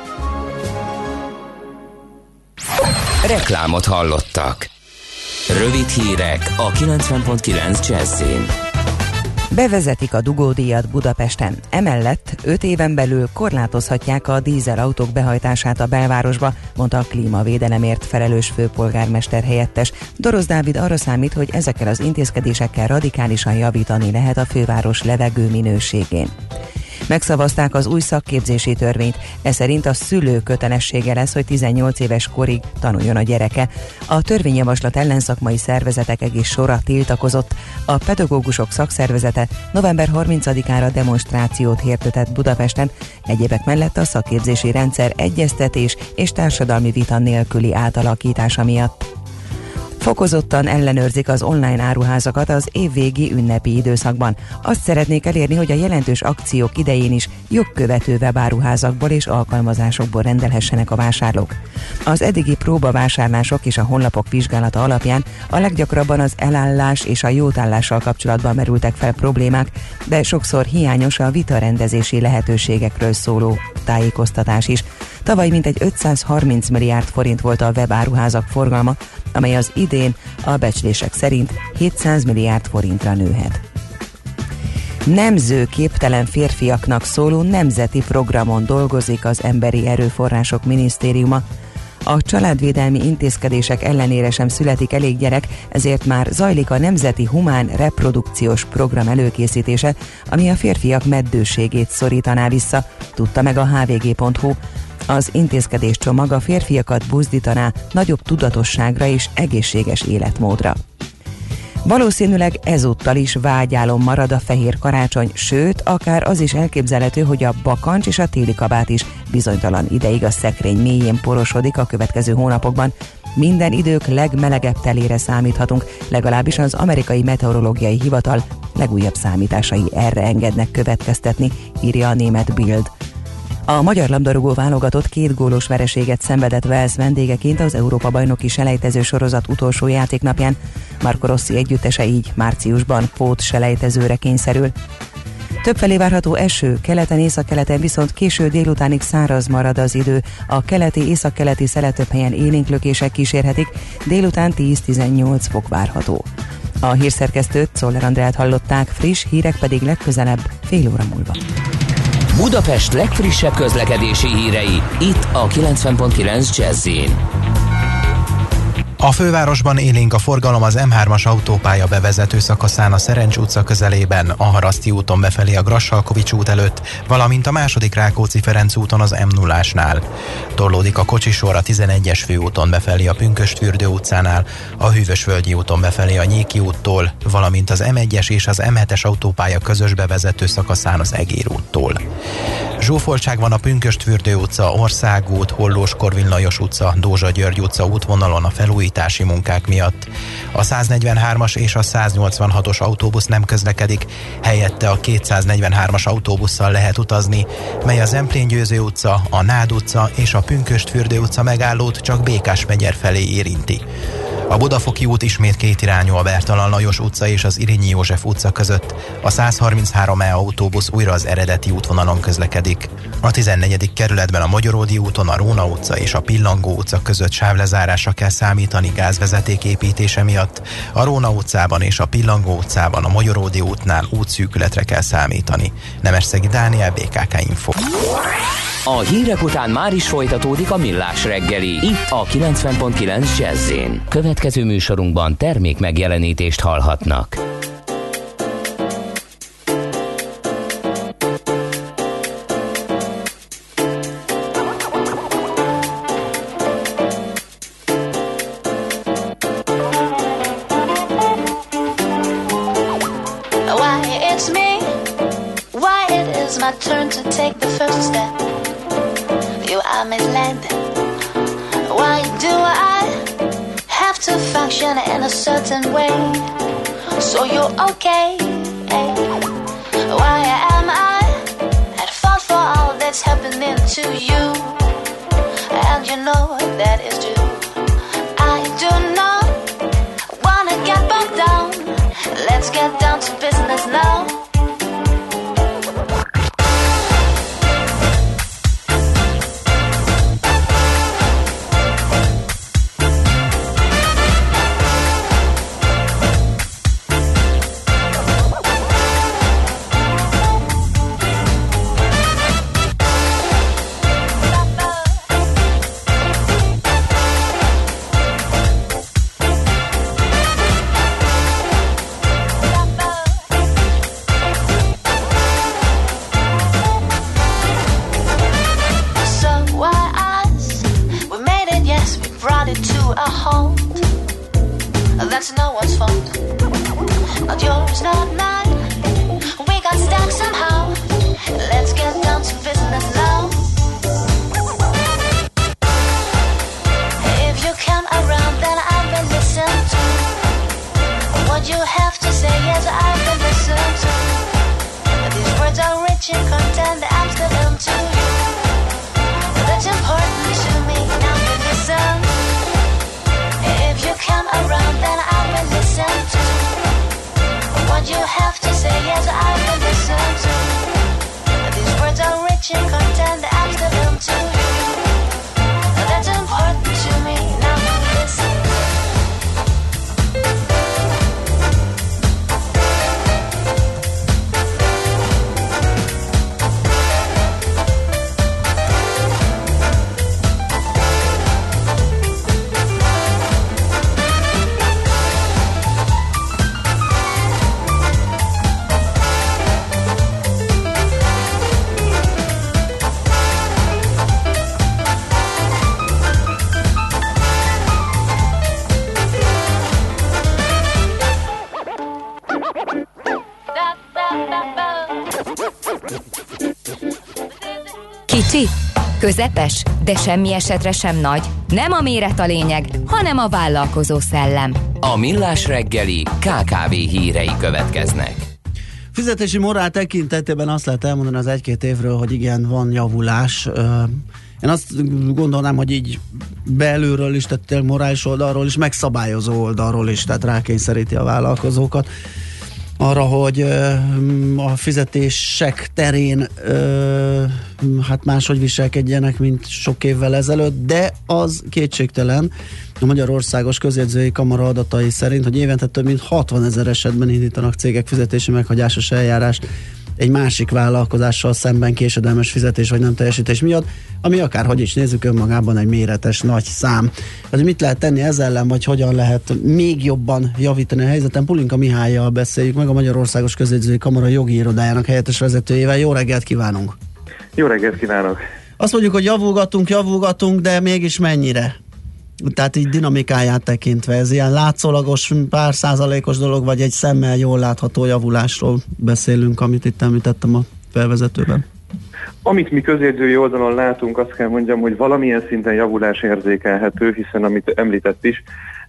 Reklámot hallottak. Rövid hírek a kilencven pont kilenc Jazzin.
Bevezetik a dugódíjat Budapesten. Emellett öt éven belül korlátozhatják a dízelautók behajtását a belvárosba, mondta a klímavédelemért felelős főpolgármester helyettes. Dorosz Dávid arra számít, hogy ezekkel az intézkedésekkel radikálisan javítani lehet a főváros levegő minőségén. Megszavazták az új szakképzési törvényt, ez szerint a szülő kötelessége lesz, hogy tizennyolc éves korig tanuljon a gyereke. A törvényjavaslat ellen szakmai szervezetek egész sora tiltakozott. A pedagógusok szakszervezete november harmincadikára demonstrációt hirdetett Budapesten, egyébek mellett a szakképzési rendszer egyeztetés és társadalmi vita nélküli átalakítása miatt. Fokozottan ellenőrzik az online áruházakat az évvégi ünnepi időszakban. Azt szeretnék elérni, hogy a jelentős akciók idején is jogkövető webáruházakból és alkalmazásokból rendelhessenek a vásárlók. Az eddigi próbavásárlások és a honlapok vizsgálata alapján a leggyakrabban az elállás és a jótállással kapcsolatban merültek fel problémák, de sokszor hiányos a vitarendezési lehetőségekről szóló tájékoztatás is. Tavaly mintegy ötszázharminc milliárd forint volt a webáruházak forgalma, amely az idén a becslések szerint hétszáz milliárd forintra nőhet. Nemzőképtelen férfiaknak szóló nemzeti programon dolgozik az Emberi Erőforrások Minisztériuma. A családvédelmi intézkedések ellenére sem születik elég gyerek, ezért már zajlik a Nemzeti Humán Reprodukciós Program előkészítése, ami a férfiak meddőségét szorítaná vissza, tudta meg a h v g pont hu. Az intézkedéscsomag a férfiakat buzdítaná nagyobb tudatosságra és egészséges életmódra. Valószínűleg ezúttal is vágyálom marad a fehér karácsony, sőt, akár az is elképzelhető, hogy a bakancs és a téli kabát is bizonytalan ideig a szekrény mélyén porosodik a következő hónapokban. Minden idők legmelegebb telére számíthatunk, legalábbis az amerikai meteorológiai hivatal legújabb számításai erre engednek következtetni, írja a német Bild. A magyar labdarúgó válogatott két gólos vereséget szenvedett Wales vendégeként az Európa-bajnoki selejtező sorozat utolsó játéknapján. Marco Rossi együttese így márciusban pót selejtezőre kényszerül. Többfelé várható eső, keleten, északkeleten viszont késő délutánig száraz marad az idő. A keleti, északkeleti szele több helyen élénklökések kísérhetik, délután tíz-tizennyolc fok várható. A hírszerkesztőt, Czoller Andrát hallották, friss hírek pedig legközelebb fél óra múlva.
Budapest legfrissebb közlekedési hírei, itt a kilencven pont kilenc Jazz-in.
A fővárosban élénk a forgalom az M hármas autópálya bevezető szakaszán a Szerencs utca közelében, a Haraszti úton befelé a Grassalkovics út előtt, valamint a második Rákóczi-Ferenc úton az M nullásnál. Torlódik a kocsisor a tizenegyes főúton befelé a Pünkösdfürdő utcánál, a Hűvösvölgyi úton befelé a Nyéki úttól, valamint az M egyes és az M hetes autópálya közös bevezető szakaszán az Egér úttól. Zsúfoltság van a Pünkösdfürdő utca, Országút, Hollós-Korvin Lajos utca, Dózsa György utca útvonalon a felújítási munkák miatt. A száznegyvenhármas és a száznyolcvanhatos autóbusz nem közlekedik, helyette a kétszáznegyvenhármas autóbusszal lehet utazni, mely az Emplén-Győző utca, a Nád utca és a Pünkösdfürdő utca megállót csak Békás-megyer felé érinti. A Budafoki út ismét kétirányú a Bertalan Lajos utca és az Irényi József utca között. A százharminchárom E autóbusz újra az eredeti útvonalon közlekedik. A tizennegyedik kerületben a Magyaródi úton a Róna utca és a Pillangó utca között sávlezárásra kell számítani gázvezeték építése miatt. A Róna utcában és a Pillangó utcában a Magyaródi útnál útszűkületre kell számítani. Nemesszegi Dániel, bé ká ká Info.
A hírek után már is folytatódik a Millás reggeli, itt a kilencven pont kilenc Jazz-in. Következő műsorunkban termék megjelenítést hallhatnak.
Why it's me, why it is my turn to take the first step. You are misled. Why do I have to function in a certain way? So you're okay. Why am I at fault for all that's happening to you? And you know that is true. I do not wanna get bogged down. Let's get down to business now.
Kicsi? Közepes? De semmi esetre sem nagy. Nem a méret a lényeg, hanem a vállalkozó szellem.
A Millás reggeli ká ká vé hírei következnek.
Fizetési morál tekintetében azt lehet elmondani az egy-két évről, hogy igen, van javulás. Én azt gondolnám, hogy így belülről is, tehát morális oldalról is, meg szabályozó oldalról is, tehát rákényszeríti a vállalkozókat arra, hogy a fizetések terén hát máshogy viselkedjenek, mint sok évvel ezelőtt, de az kétségtelen a Magyarországos Közjegyzői Kamara adatai szerint, hogy évente több mint hatvanezer esetben indítanak cégek fizetési meghagyásos eljárást egy másik vállalkozással szemben késedelmes fizetés vagy nem teljesítés miatt, ami akárhogy is nézzük, önmagában egy méretes nagy szám. Hát mit lehet tenni ezzel ellen, vagy hogyan lehet még jobban javítani a helyzeten? Pulinka Mihályjal beszéljük meg, a Magyarországos Közjegyzői Kamara jogi irodájának helyettes vezetőjével. Jó reggelt kívánunk!
Jó reggelt kívánok!
Azt mondjuk, hogy javulgatunk, javulgatunk, de mégis mennyire? Tehát így dinamikáját tekintve, ez ilyen látszólagos, pár százalékos dolog, vagy egy szemmel jól látható javulásról beszélünk, amit itt említettem a felvezetőben?
Amit mi közjegyzői oldalon látunk, azt kell mondjam, hogy valamilyen szinten javulás érzékelhető, hiszen amit említett is,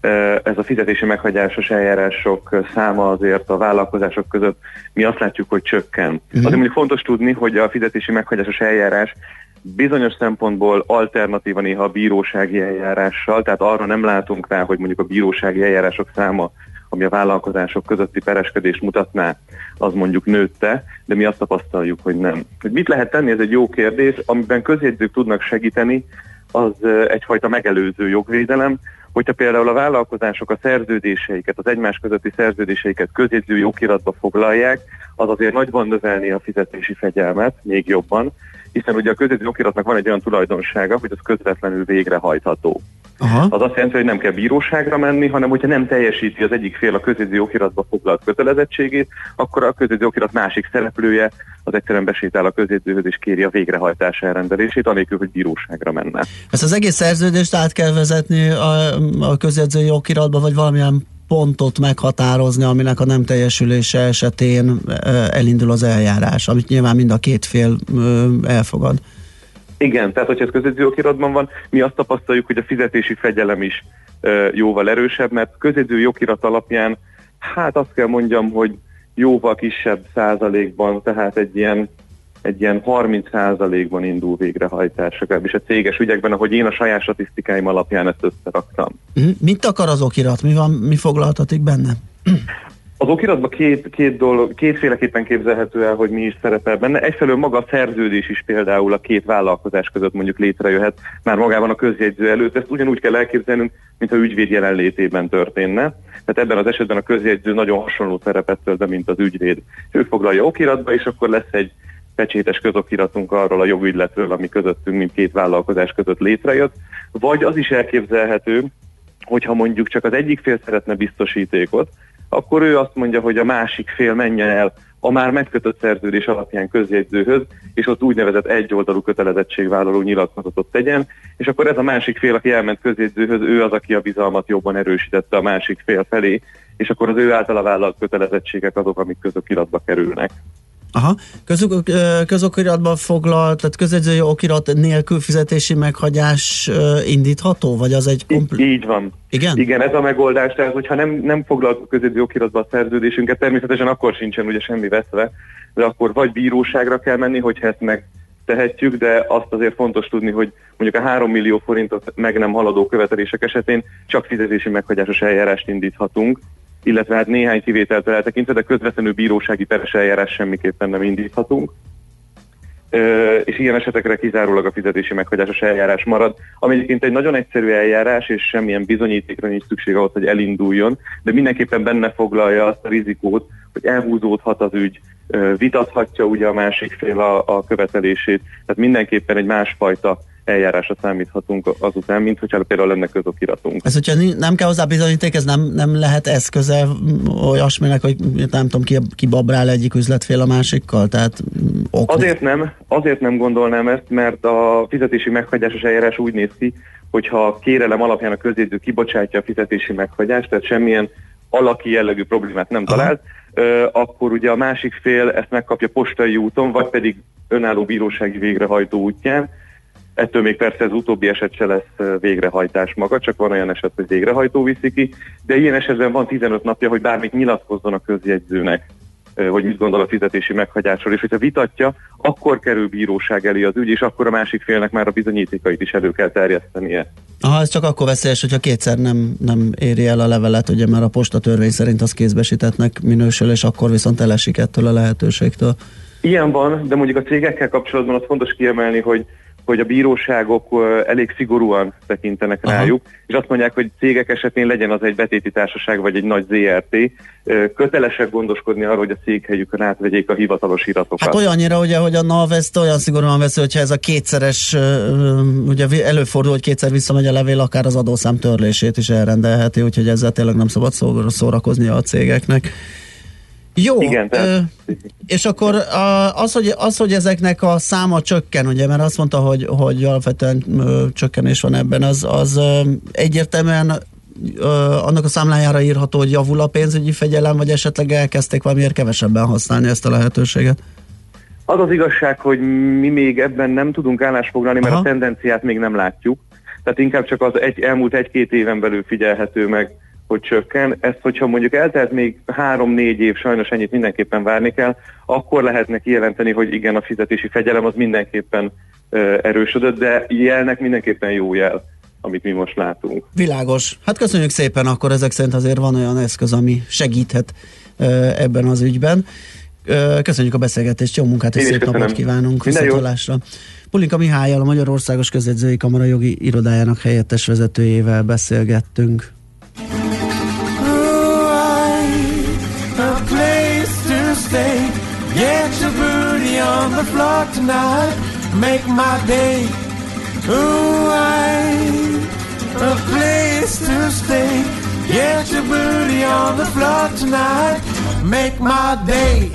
ez a fizetési meghagyásos eljárások száma azért a vállalkozások között mi azt látjuk, hogy csökken. Uh-huh. Azért mondjuk fontos tudni, hogy a fizetési meghagyásos eljárás bizonyos szempontból alternatíva néha a bírósági eljárással, tehát arra nem látunk rá, hogy mondjuk a bírósági eljárások száma, ami a vállalkozások közötti pereskedést mutatná, az mondjuk nőtte, de mi azt tapasztaljuk, hogy nem. Hogy mit lehet tenni, ez egy jó kérdés, amiben közjegyzők tudnak segíteni, az egyfajta megelőző jogvédelem, hogyha például a vállalkozások a szerződéseiket, az egymás közötti szerződéseiket közjegyzői okiratba foglalják, az azért nagyban növelni a fizetési fegyelmet, még jobban, hiszen ugye a közjegyzői okiratnak van egy olyan tulajdonsága, hogy az közvetlenül végrehajtható. Aha. Az azt jelenti, hogy nem kell bíróságra menni, hanem hogyha nem teljesíti az egyik fél a közjegyzői okiratba foglalt kötelezettségét, akkor a közjegyzői okirat másik szereplője az egyszerűen besétál a közjegyzőhöz és kéri a végrehajtás elrendelését, anélkül, hogy bíróságra menne. Ezt
az egész szerződést át kell vezetni a, a közjegyzői okiratba, vagy valamilyen pontot meghatározni, aminek a nem teljesülése esetén elindul az eljárás, amit nyilván mind a két fél elfogad.
Igen, tehát hogyha ez közjegyzői okiratban van, mi azt tapasztaljuk, hogy a fizetési fegyelem is jóval erősebb, mert közjegyzői okirat alapján, hát azt kell mondjam, hogy jóval kisebb százalékban, tehát egy ilyen, egy ilyen harminc százalékban indul végrehajtás, legalábbis a céges ügyekben, ahogy én a saját statisztikáim alapján ezt összeraktam.
Mit akar az okirat? Mi van, mi foglaltatik benne?
Az okiratban két, két dolog, kétféleképpen képzelhető el, hogy mi is szerepel benne. Egyfelől maga a szerződés is például a két vállalkozás között mondjuk létrejöhet már magában a közjegyző előtt. Ezt ugyanúgy kell elképzelnünk, mintha ügyvéd jelenlétében történne. Tehát ebben az esetben a közjegyző nagyon hasonló szerepet tölt be, mint az ügyvéd. Ő foglalja okiratba, és akkor lesz egy pecsétes közokiratunk arról a jogügyletről, ami közöttünk mindkét vállalkozás között létrejött. Vagy az is elképzelhető, hogyha mondjuk csak az egyik fél szeretne biztosítékot, akkor ő azt mondja, hogy a másik fél menjen el a már megkötött szerződés alapján közjegyzőhöz, és ott úgynevezett egyoldalú kötelezettségvállaló nyilatkozatot tegyen, és akkor ez a másik fél, aki elment közjegyzőhöz, ő az, aki a bizalmat jobban erősítette a másik fél felé, és akkor az ő általa vállalt kötelezettségek azok, amik közokiratba kerülnek.
Aha, Közok, közokiratban foglalt, tehát közjegyzői okirat nélkül fizetési meghagyás indítható, vagy az egy kompl-
Így, így van.
Igen?
Igen, ez a megoldás, tehát hogyha nem, nem foglaltuk közjegyzői okiratba a szerződésünket, természetesen akkor sincsen ugye semmi veszve, de akkor vagy bíróságra kell menni, hogyha ezt megtehetjük, de azt azért fontos tudni, hogy mondjuk a három millió forintot meg nem haladó követelések esetén csak fizetési meghagyásos eljárást indíthatunk, illetve hát néhány kivételtől eltekintve, de közvetlenül bírósági peres eljárás semmiképpen nem indíthatunk. Ö, és ilyen esetekre kizárólag a fizetési meghagyásos eljárás marad, ami egyébként egy nagyon egyszerű eljárás, és semmilyen bizonyítékra nincs szükség ahhoz, hogy elinduljon, de mindenképpen benne foglalja azt a rizikót, hogy elhúzódhat az ügy, ö, vitathatja ugye a másik fél a, a követelését, tehát mindenképpen egy másfajta eljárásra számíthatunk azután, mint hogyha például lenne közokiratunk.
Ez, hogyha nem kell hozzá bizonyíték, ez nem, nem lehet eszköze olyasminek, hogy nem tudom, ki, ki babrál egyik üzletfél a másikkal? Tehát, ok.
Azért nem, azért nem gondolnám ezt, mert a fizetési meghagyásos eljárás úgy néz ki, hogyha a kérelem alapján a közjegyző kibocsátja a fizetési meghagyást, tehát semmilyen alaki jellegű problémát nem talált, ö, akkor ugye a másik fél ezt megkapja postai úton, vagy pedig önálló bírósági végrehajtó útján. Ettől még persze az utóbbi eset se lesz végrehajtás maga, csak van olyan eset, hogy végrehajtó viszi ki, de ilyen esetben van tizenöt napja, hogy bármit nyilatkozzon a közjegyzőnek, hogy mit gondol a fizetési meghagyásról, és hogyha vitatja, akkor kerül bíróság elé az ügy, és akkor a másik félnek már a bizonyítékait is elő kell terjesztenie.
Aha, ez csak akkor veszélyes, hogyha kétszer nem, nem éri el a levelet, ugye, mert a postatörvény szerint az kézbesítettnek minősül, és akkor viszont elesik ettől a lehetőségtől. Ilyen van, de mondjuk a cégekkel kapcsolatban az fontos kiemelni, hogy hogy a bíróságok elég szigorúan tekintenek Aha. rájuk, és azt mondják, hogy cégek esetén legyen az egy betéti társaság, vagy egy nagy zé er té, kötelesek gondoskodni arról, hogy a székhelyükön átvegyék a hivatalos iratokat. Hát olyannyira, ugye, hogy a NAV ezt olyan szigorúan veszi, hogyha ez a kétszeres, ugye előfordul, hogy kétszer visszamegy a levél, akár az adószám törlését is elrendelheti, úgyhogy ezzel tényleg nem szabad szórakoznia a cégeknek. Jó, igen, ö, és akkor az hogy, az, hogy ezeknek a száma csökken, ugye, mert azt mondta, hogy, hogy alapvetően ö, csökkenés van ebben, az, az ö, egyértelműen ö, annak a számlájára írható, hogy javul a pénzügyi fegyelem, vagy esetleg elkezdték valamiért kevesebben használni ezt a lehetőséget? Az az igazság, hogy mi még ebben nem tudunk állásfoglalni, mert Aha. a tendenciát még nem látjuk. Tehát inkább csak az egy, elmúlt egy-két éven belül figyelhető meg, hogy csökken. Ezt, hogyha mondjuk eltelt még három-négy év, sajnos ennyit mindenképpen várni kell, akkor lehetne kijelenteni, hogy igen, a fizetési fegyelem az mindenképpen uh, erősödött, de jelnek mindenképpen jó jel, amit mi most látunk. Világos. Hát köszönjük szépen, akkor ezek szerint azért van olyan eszköz, ami segíthet uh, ebben az ügyben. Uh, köszönjük a beszélgetést, jó munkát és szép napot kívánunk. Viszontlátásra. Pulinka Mihállyal, a Magyarországos Közjegyzői Kamara jogi irodájának helyettes vezetőjével beszélgettünk.
Stay. Get your booty on the floor tonight. Make my day. Ooh, I a place to stay. Get your booty on the floor tonight. Make my day.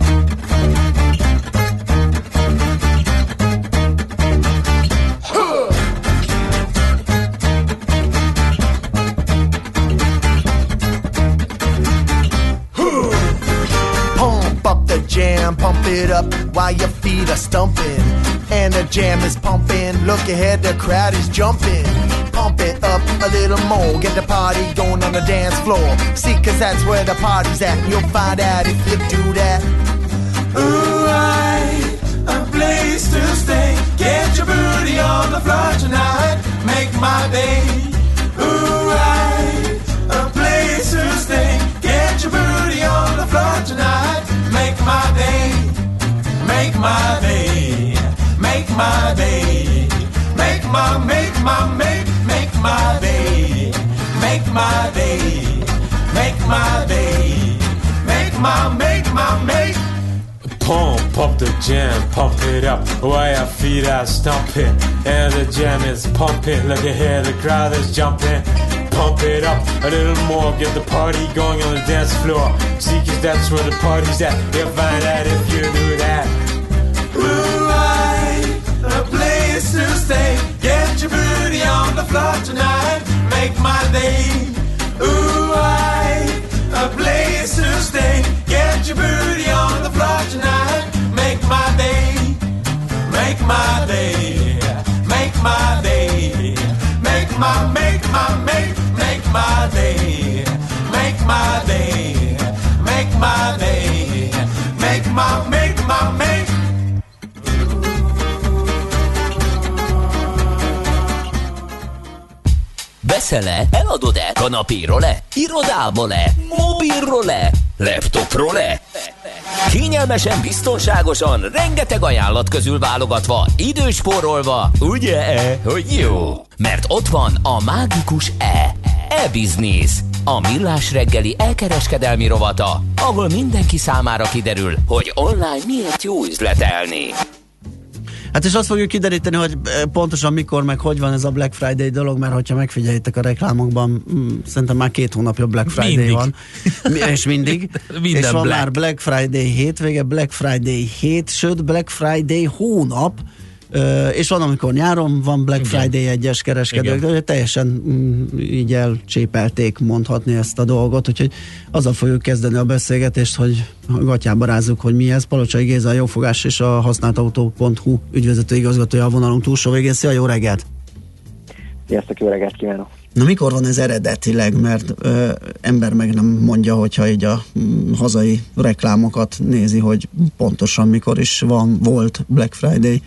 Jam, pump it up while your feet are stumping. And the jam is pumping. Look ahead, the crowd is jumping. Pump it up a little more. Get the party going on the dance floor. See, cause that's where the party's at. You'll find out if you do that. Ooh, I, a place to stay. Get your booty on the floor tonight. Make my day. Ooh, I, a place to stay. Get your booty on the floor tonight. Make my day, make my day, make my day, make my, make my, make, make my day, make my day, make my day, make my, make my, make. Pump up the jam, pump it up while your feet are stomping. And the jam is pumping, look ahead, the crowd is jumping. Pump it up a little more, get the party going on the dance floor. See, cause that's where the party's at. You'll find out if you do that. Ooh, I, a place to stay. Get your booty on the floor tonight. Make my day. Ooh, I, a place to stay. Get your booty on the floor tonight. Make my day. Make my day. Make my day. Make my, make my, make, make my day. Make my day. Make my day. Make my, make my, make.
Veszel-e? Eladod-e? Kanapéról-e? Irodából-e? Mobilról-e? Laptopról-e? Kényelmesen, biztonságosan, rengeteg ajánlat közül válogatva, időspórolva, ugye-e, hogy jó? Mert ott van a mágikus E. E-Business. A millás reggeli elkereskedelmi rovata, ahol mindenki számára kiderül, hogy online miért jó üzletelni.
Hát és azt fogjuk kideríteni, hogy pontosan mikor, meg hogy van ez a Black Friday dolog, mert hogyha megfigyeljétek a reklámokban, szerintem már két hónapja Black Friday mindig van. És mindig. És van Black. Már Black Friday hétvége, Black Friday hét, sőt Black Friday hónap, és van, amikor nyáron van Black Friday egyes kereskedők, de teljesen mm, így elcsépelték mondhatni ezt a dolgot, úgyhogy azzal fogjuk kezdeni a beszélgetést, hogy gatyába rázzuk, hogy mi ez. Palocsai Géza, a Jófogás és a használtautó pont hu ügyvezető igazgatója a vonalunk túlsó végén. Szia, jó reggelt!
Sziasztok, jó reggelt kívánok!
Na mikor van ez eredetileg, mert ö, ember meg nem mondja, hogyha így a m, hazai reklámokat nézi, hogy pontosan mikor is van, volt Black Friday.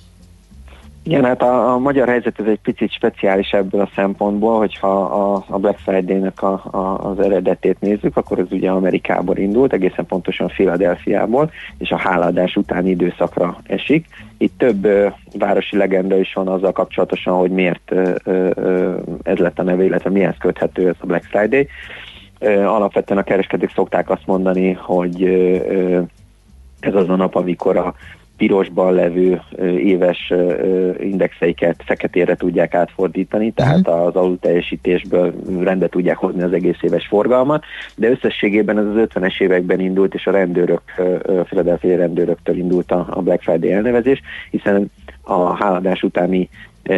Igen, hát a, a magyar helyzet ez egy picit speciális ebből a szempontból, hogyha a, a Black Friday-nek a, a, az eredetét nézzük, akkor ez ugye Amerikából indult, egészen pontosan Philadelphiából, és a hálaadás utáni időszakra esik. Itt több ö, városi legenda is van azzal kapcsolatosan, hogy miért ö, ö, ez lett a neve, illetve mihez köthető ez a Black Friday. Ö, alapvetően a kereskedők szokták azt mondani, hogy ö, ö, ez az a nap, amikor a pirosban levő éves indexeiket feketére tudják átfordítani, tehát az alulteljesítésből rendbe tudják hozni az egész éves forgalmat, de összességében ez az ötvenes években indult, és a rendőrök, a Philadelphia rendőröktől indult a Black Friday elnevezés, hiszen a háladás utáni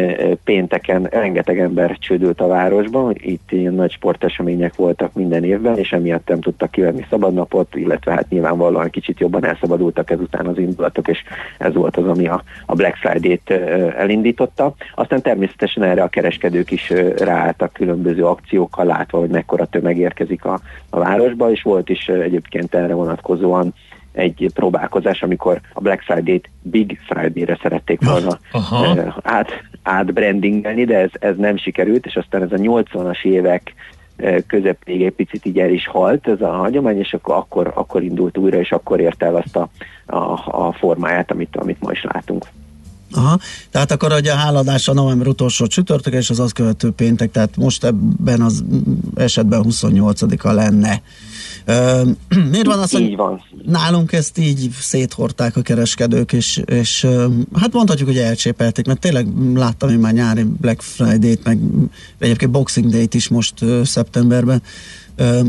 pénteken rengeteg ember csődült a városban, itt ilyen nagy sportesemények voltak minden évben, és emiatt nem tudtak kivenni szabadnapot, illetve hát nyilvánvalóan kicsit jobban elszabadultak ezután az indulatok, és ez volt az, ami a, a Black Friday-t elindította. Aztán természetesen erre a kereskedők is ráálltak különböző akciókkal, látva, hogy mekkora tömeg érkezik a, a városba, és volt is egyébként erre vonatkozóan egy próbálkozás, amikor a Black Friday-t Big Friday-re szerették volna uh, át, átbrandingelni, de ez, ez nem sikerült, és aztán ez a nyolcvanas évek közepéig egy picit így el is halt ez a hagyomány, és akkor, akkor, akkor indult újra, és akkor ért el azt a, a, a formáját, amit, amit ma is látunk.
Aha, tehát akkor ugye a háladás a november utolsó csütörtök, és az azt követő péntek, tehát most ebben az esetben huszonnyolcadika lenne. Uh, miért van az, hogy
van.
Nálunk ezt így széthordták a kereskedők, és, és uh, hát mondhatjuk, hogy elcsépelték, mert tényleg láttam én már nyári Black Friday-t, meg egyébként Boxing Day-t is most uh, szeptemberben, uh,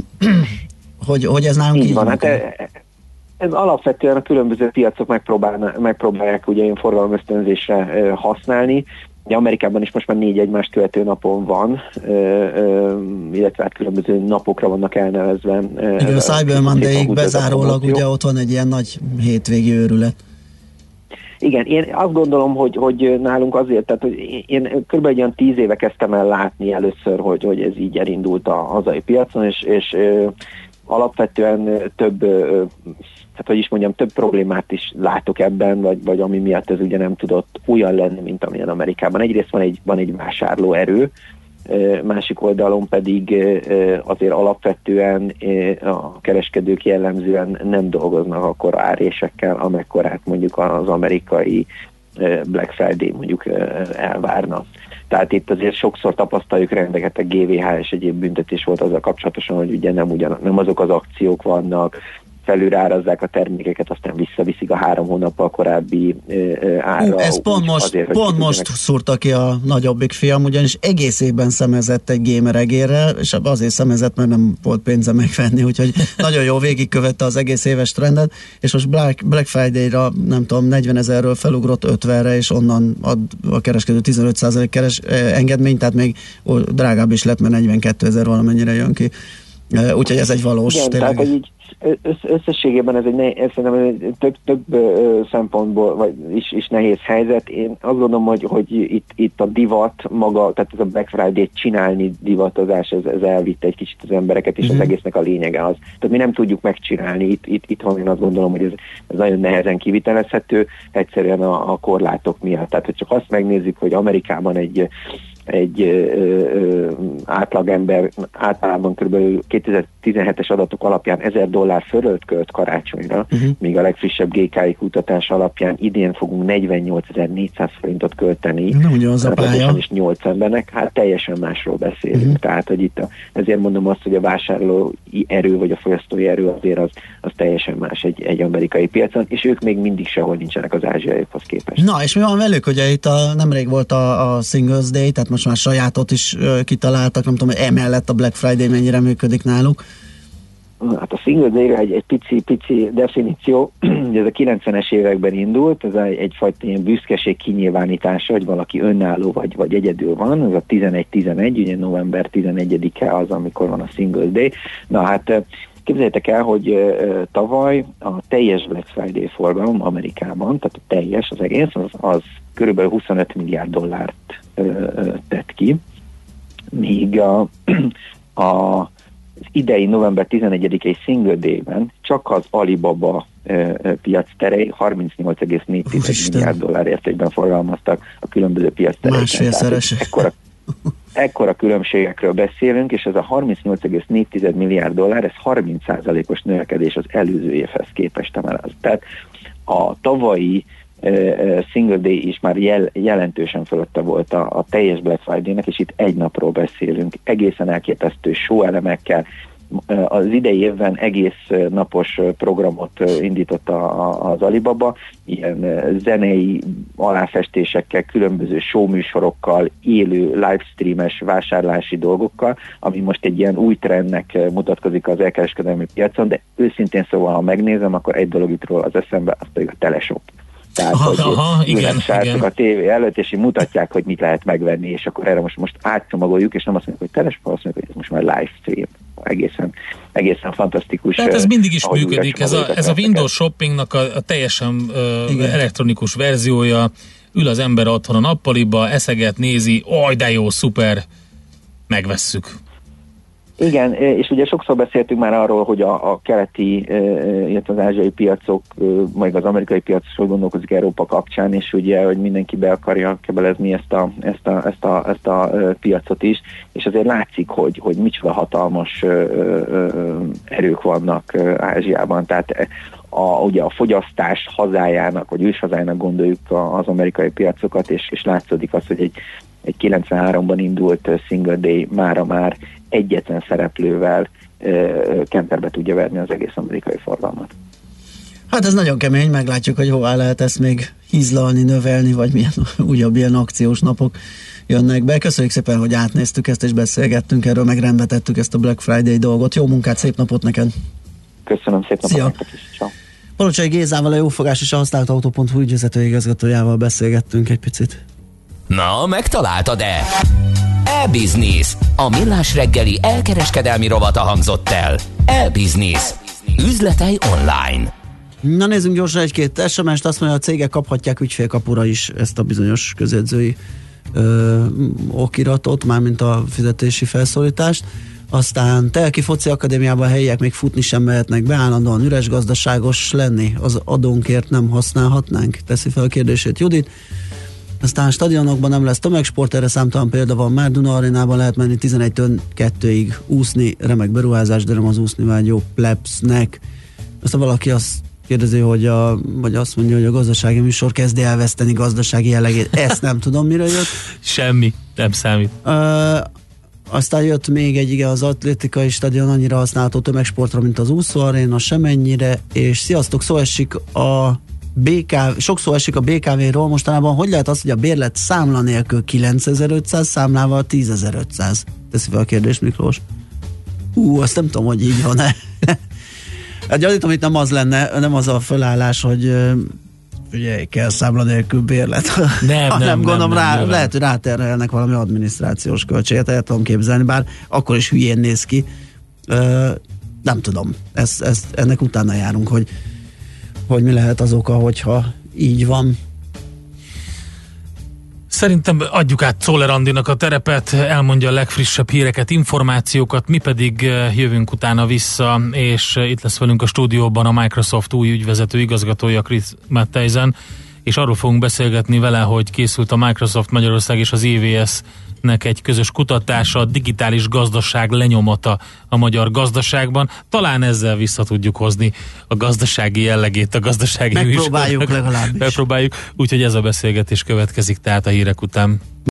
hogy, hogy ez nálunk így, így
van. Hát e, ez alapvetően a különböző piacok megpróbálják ugye ilyen forgalomösztönzésre uh, használni. Ugye Amerikában is most már négy egymást követő napon van, ö, ö, illetve hát különböző napokra vannak elnevezve.
Igen, a Cyber Monday-ig bezárólag ugye ott van egy ilyen nagy hétvégi őrület.
Igen, én azt gondolom, hogy, hogy nálunk azért, tehát hogy én kb. Egy olyan tíz éve kezdtem el látni először, hogy, hogy ez így elindult a hazai piacon, és, és ö, alapvetően több ö, tehát, hogy is mondjam, több problémát is látok ebben, vagy, vagy ami miatt ez ugye nem tudott olyan lenni, mint amilyen Amerikában. Egyrészt van egy, van egy vásárló erő, másik oldalon pedig azért alapvetően a kereskedők jellemzően nem dolgoznak akkor árésekkel, amekkorát mondjuk az amerikai Black Friday mondjuk elvárna. Tehát itt azért sokszor tapasztaljuk, rengeteg gé vé há és egyéb büntetés volt azzal kapcsolatosan, hogy ugye nem, ugyan, nem azok az akciók vannak, felülrárazzák a termékeket, aztán visszaviszik a három hónappal korábbi ára.
Uh, ez pont most, azért, pont most szúrta ki a nagyobbik fiam, ugyanis egész évben szemezett egy gamer egérrel, és azért szemezett, mert nem volt pénze megvenni, úgyhogy nagyon jó végigkövette az egész éves trendet, és most Black, Black Friday-ra, nem tudom, negyvenezerről felugrott ötvenre, és onnan ad a kereskedő tizenöt százalék keres engedmény, tehát még drágább is lett, mert negyvenkétezer valamennyire jön ki. Úgyhogy ez egy valós.
Igen, tényleg. Tehát, így összességében ez egy, ne, ez egy több, több ö, szempontból vagy is, is nehéz helyzet. Én azt gondolom, hogy, hogy itt, itt a divat maga, tehát ez a Black Friday-t csinálni divatozás, ez, ez elvitte egy kicsit az embereket, és mm-hmm. az egésznek a lényege az. Tehát mi nem tudjuk megcsinálni. Itt, itt, itthon én azt gondolom, hogy ez, ez nagyon nehezen kivitelezhető, egyszerűen a, a korlátok miatt. Tehát, hogy csak azt megnézzük, hogy Amerikában egy egy ö, ö, átlagember általában kb. kétezer-tizenhetes adatok alapján ezer dollár fölött költ karácsonyra, uh-huh. míg a legfrissebb gé ká i kutatás alapján idén fogunk negyvennyolcezer-négyszáz forintot költeni.
Nem ugyanaz a pálya.
És nyolc embernek, hát teljesen másról beszélünk. Uh-huh. Tehát, hogy itt a, ezért mondom azt, hogy a vásárlói erő, vagy a fogyasztói erő azért az, az teljesen más egy, egy amerikai piacon, és ők még mindig sehol nincsenek az ázsiaiakhoz képest.
Na, és mi van velük? Ugye itt a, nemrég volt a, a Singles Day, tehát most már sajátot is ö, kitaláltak, nem tudom, hogy emellett a Black Friday mennyire működik náluk.
Hát a Singles Day egy, egy pici, pici definíció, ugye ez a kilencvenes években indult, ez egyfajta ilyen büszkeség kinyilvánítása, hogy valaki önálló vagy, vagy egyedül van, ez a tizenegy tizenegy, ugye november tizenegyedike az, amikor van a Singles Day. Na hát képzeljétek el, hogy uh, tavaly a teljes Black Friday forgalom Amerikában, tehát a teljes, az egész, az, az körülbelül huszonöt milliárd dollárt uh, tett ki, míg a, a az idei november tizenegyedikei Single Day-ben csak az Alibaba uh, piac terei harmincnyolc egész négy milliárd dollár értékben forgalmaztak a különböző piac tereken.
Másfélszeres.
Ekkora, ekkora különbségekről beszélünk, és ez a harmincnyolc egész négy milliárd dollár, ez harminc százalékos növekedés az előző évhez képest emelez. Tehát a tavalyi uh, Single Day is már jel, jelentősen fölötte volt a, a teljes Black Friday-nek, és itt egy napról beszélünk, egészen elképesztő show elemekkel. Az idei évben egész napos programot indított a, az Alibaba, ilyen zenei aláfestésekkel, különböző showműsorokkal, élő livestreames vásárlási dolgokkal, ami most egy ilyen új trendnek mutatkozik az elkereskedelmi piacon, de őszintén szóval, ha megnézem, akkor egy dolog itt róla az eszembe, az pedig a teleshop. Tehát, aha, hogy aha, igen, igen. a tévé előtt, és így mutatják, hogy mit lehet megvenni, és akkor erre most, most átcsomagoljuk, és nem azt mondjuk, hogy teleshop, azt mondjuk, hogy ez most már livestream. Egészen, egészen fantasztikus.
Tehát ez mindig is működik, ez a, ez a Windows shoppingnak a, a teljesen uh, elektronikus verziója, ül az ember otthon a nappaliba, eszeget, nézi, oj, de jó, szuper, megvesszük.
Igen, és ugye sokszor beszéltünk már arról, hogy a, a keleti, illetve az ázsiai piacok, majd az amerikai piac is gondolkozik Európa kapcsán, és ugye, hogy mindenki be akarja kebelezni ezt a, ezt a, ezt a, ezt a piacot is, és azért látszik, hogy, hogy micsoda hatalmas erők vannak Ázsiában, tehát a, ugye a fogyasztás hazájának, vagy őshazájának gondoljuk az amerikai piacokat, és, és látszódik az, hogy egy, egy kilencvenháromban indult Single Day mára már egyetlen szereplővel uh, kenterbe tudja verni az egész amerikai forgalmat.
Hát ez nagyon kemény, meglátjuk, hogy hová lehet ezt még hízlalni, növelni, vagy milyen újabb ilyen akciós napok jönnek be. Köszönjük szépen, hogy átnéztük ezt, és beszélgettünk erről, meg rendbe tettük ezt a Black Friday dolgot. Jó munkát, szép napot neked!
Köszönöm, szép napot neked is! Ciao.
Palocsai Gézával, a Jófogás és a használt autó pont hu ügyvezető igazgatójával beszélgettünk egy picit.
Na, megtaláltad-e? E-Business, a millás reggeli elkereskedelmi rovata hangzott el. E-Business. Üzletei online.
Na nézzünk gyorsan egy-két es em est, azt mondja, a cégek kaphatják ügyfélkapura is ezt a bizonyos közjegyzői ö, okiratot, mármint a fizetési felszólítást. Aztán Telki Foci Akadémiában helyiek még futni sem mehetnek be, állandóan üres, gazdaságos lenni az adónkért nem használhatnánk? Teszi fel a kérdését Judit. Aztán stadionokban nem lesz tömegsport, erre számtalan példa van már, Duna Arénában lehet menni tizenegytől kettőig úszni, remek beruházás, de nem az úszni vágyó plebsnek. Aztán valaki azt kérdezi, hogy a, vagy azt mondja, hogy a gazdasági műsor kezdi elveszteni gazdasági jellegét. Ezt nem tudom, mire jött.
Semmi, nem számít.
Uh, aztán jött még egy, igen, az atlétikai stadion annyira használható tömegsportra, mint az úszó aréna, semennyire, és sziasztok, szó esik a bé ká, sokszor esik a bé ká vé-ról mostanában, hogy lehet az, hogy a bérlet számla nélkül kilencezer-ötszáz, számlával tízezer-ötszáz? Teszi fel a kérdést Miklós. Ú, azt nem tudom, hogy így van-e. Hát gyanítom, itt nem az lenne, nem az a fölállás, hogy ugye kell számla nélkül bérlet.
Nem, nem,
nem, gondolom,
nem,
rá,
nem,
lehet, hogy ráterelnek valami adminisztrációs költséget, el tudom képzelni, bár akkor is hülyén néz ki. Ö, nem tudom, ezt, ezt, ennek utána járunk, hogy hogy mi lehet az oka, hogyha így van.
Szerintem adjuk át Czoller Andinak a terepet, elmondja a legfrissebb híreket, információkat, mi pedig jövünk utána vissza, és itt lesz velünk a stúdióban a Microsoft új ügyvezető igazgatója, Chris Mattheisen, és arról fogunk beszélgetni vele, hogy készült a Microsoft Magyarország és az i vé es-nek egy közös kutatása, a digitális gazdaság lenyomata a magyar gazdaságban. Talán ezzel vissza tudjuk hozni a gazdasági jellegét, a gazdasági
Megpróbáljuk legalábbis.
Megpróbáljuk, úgyhogy ez a beszélgetés következik tehát a hírek után.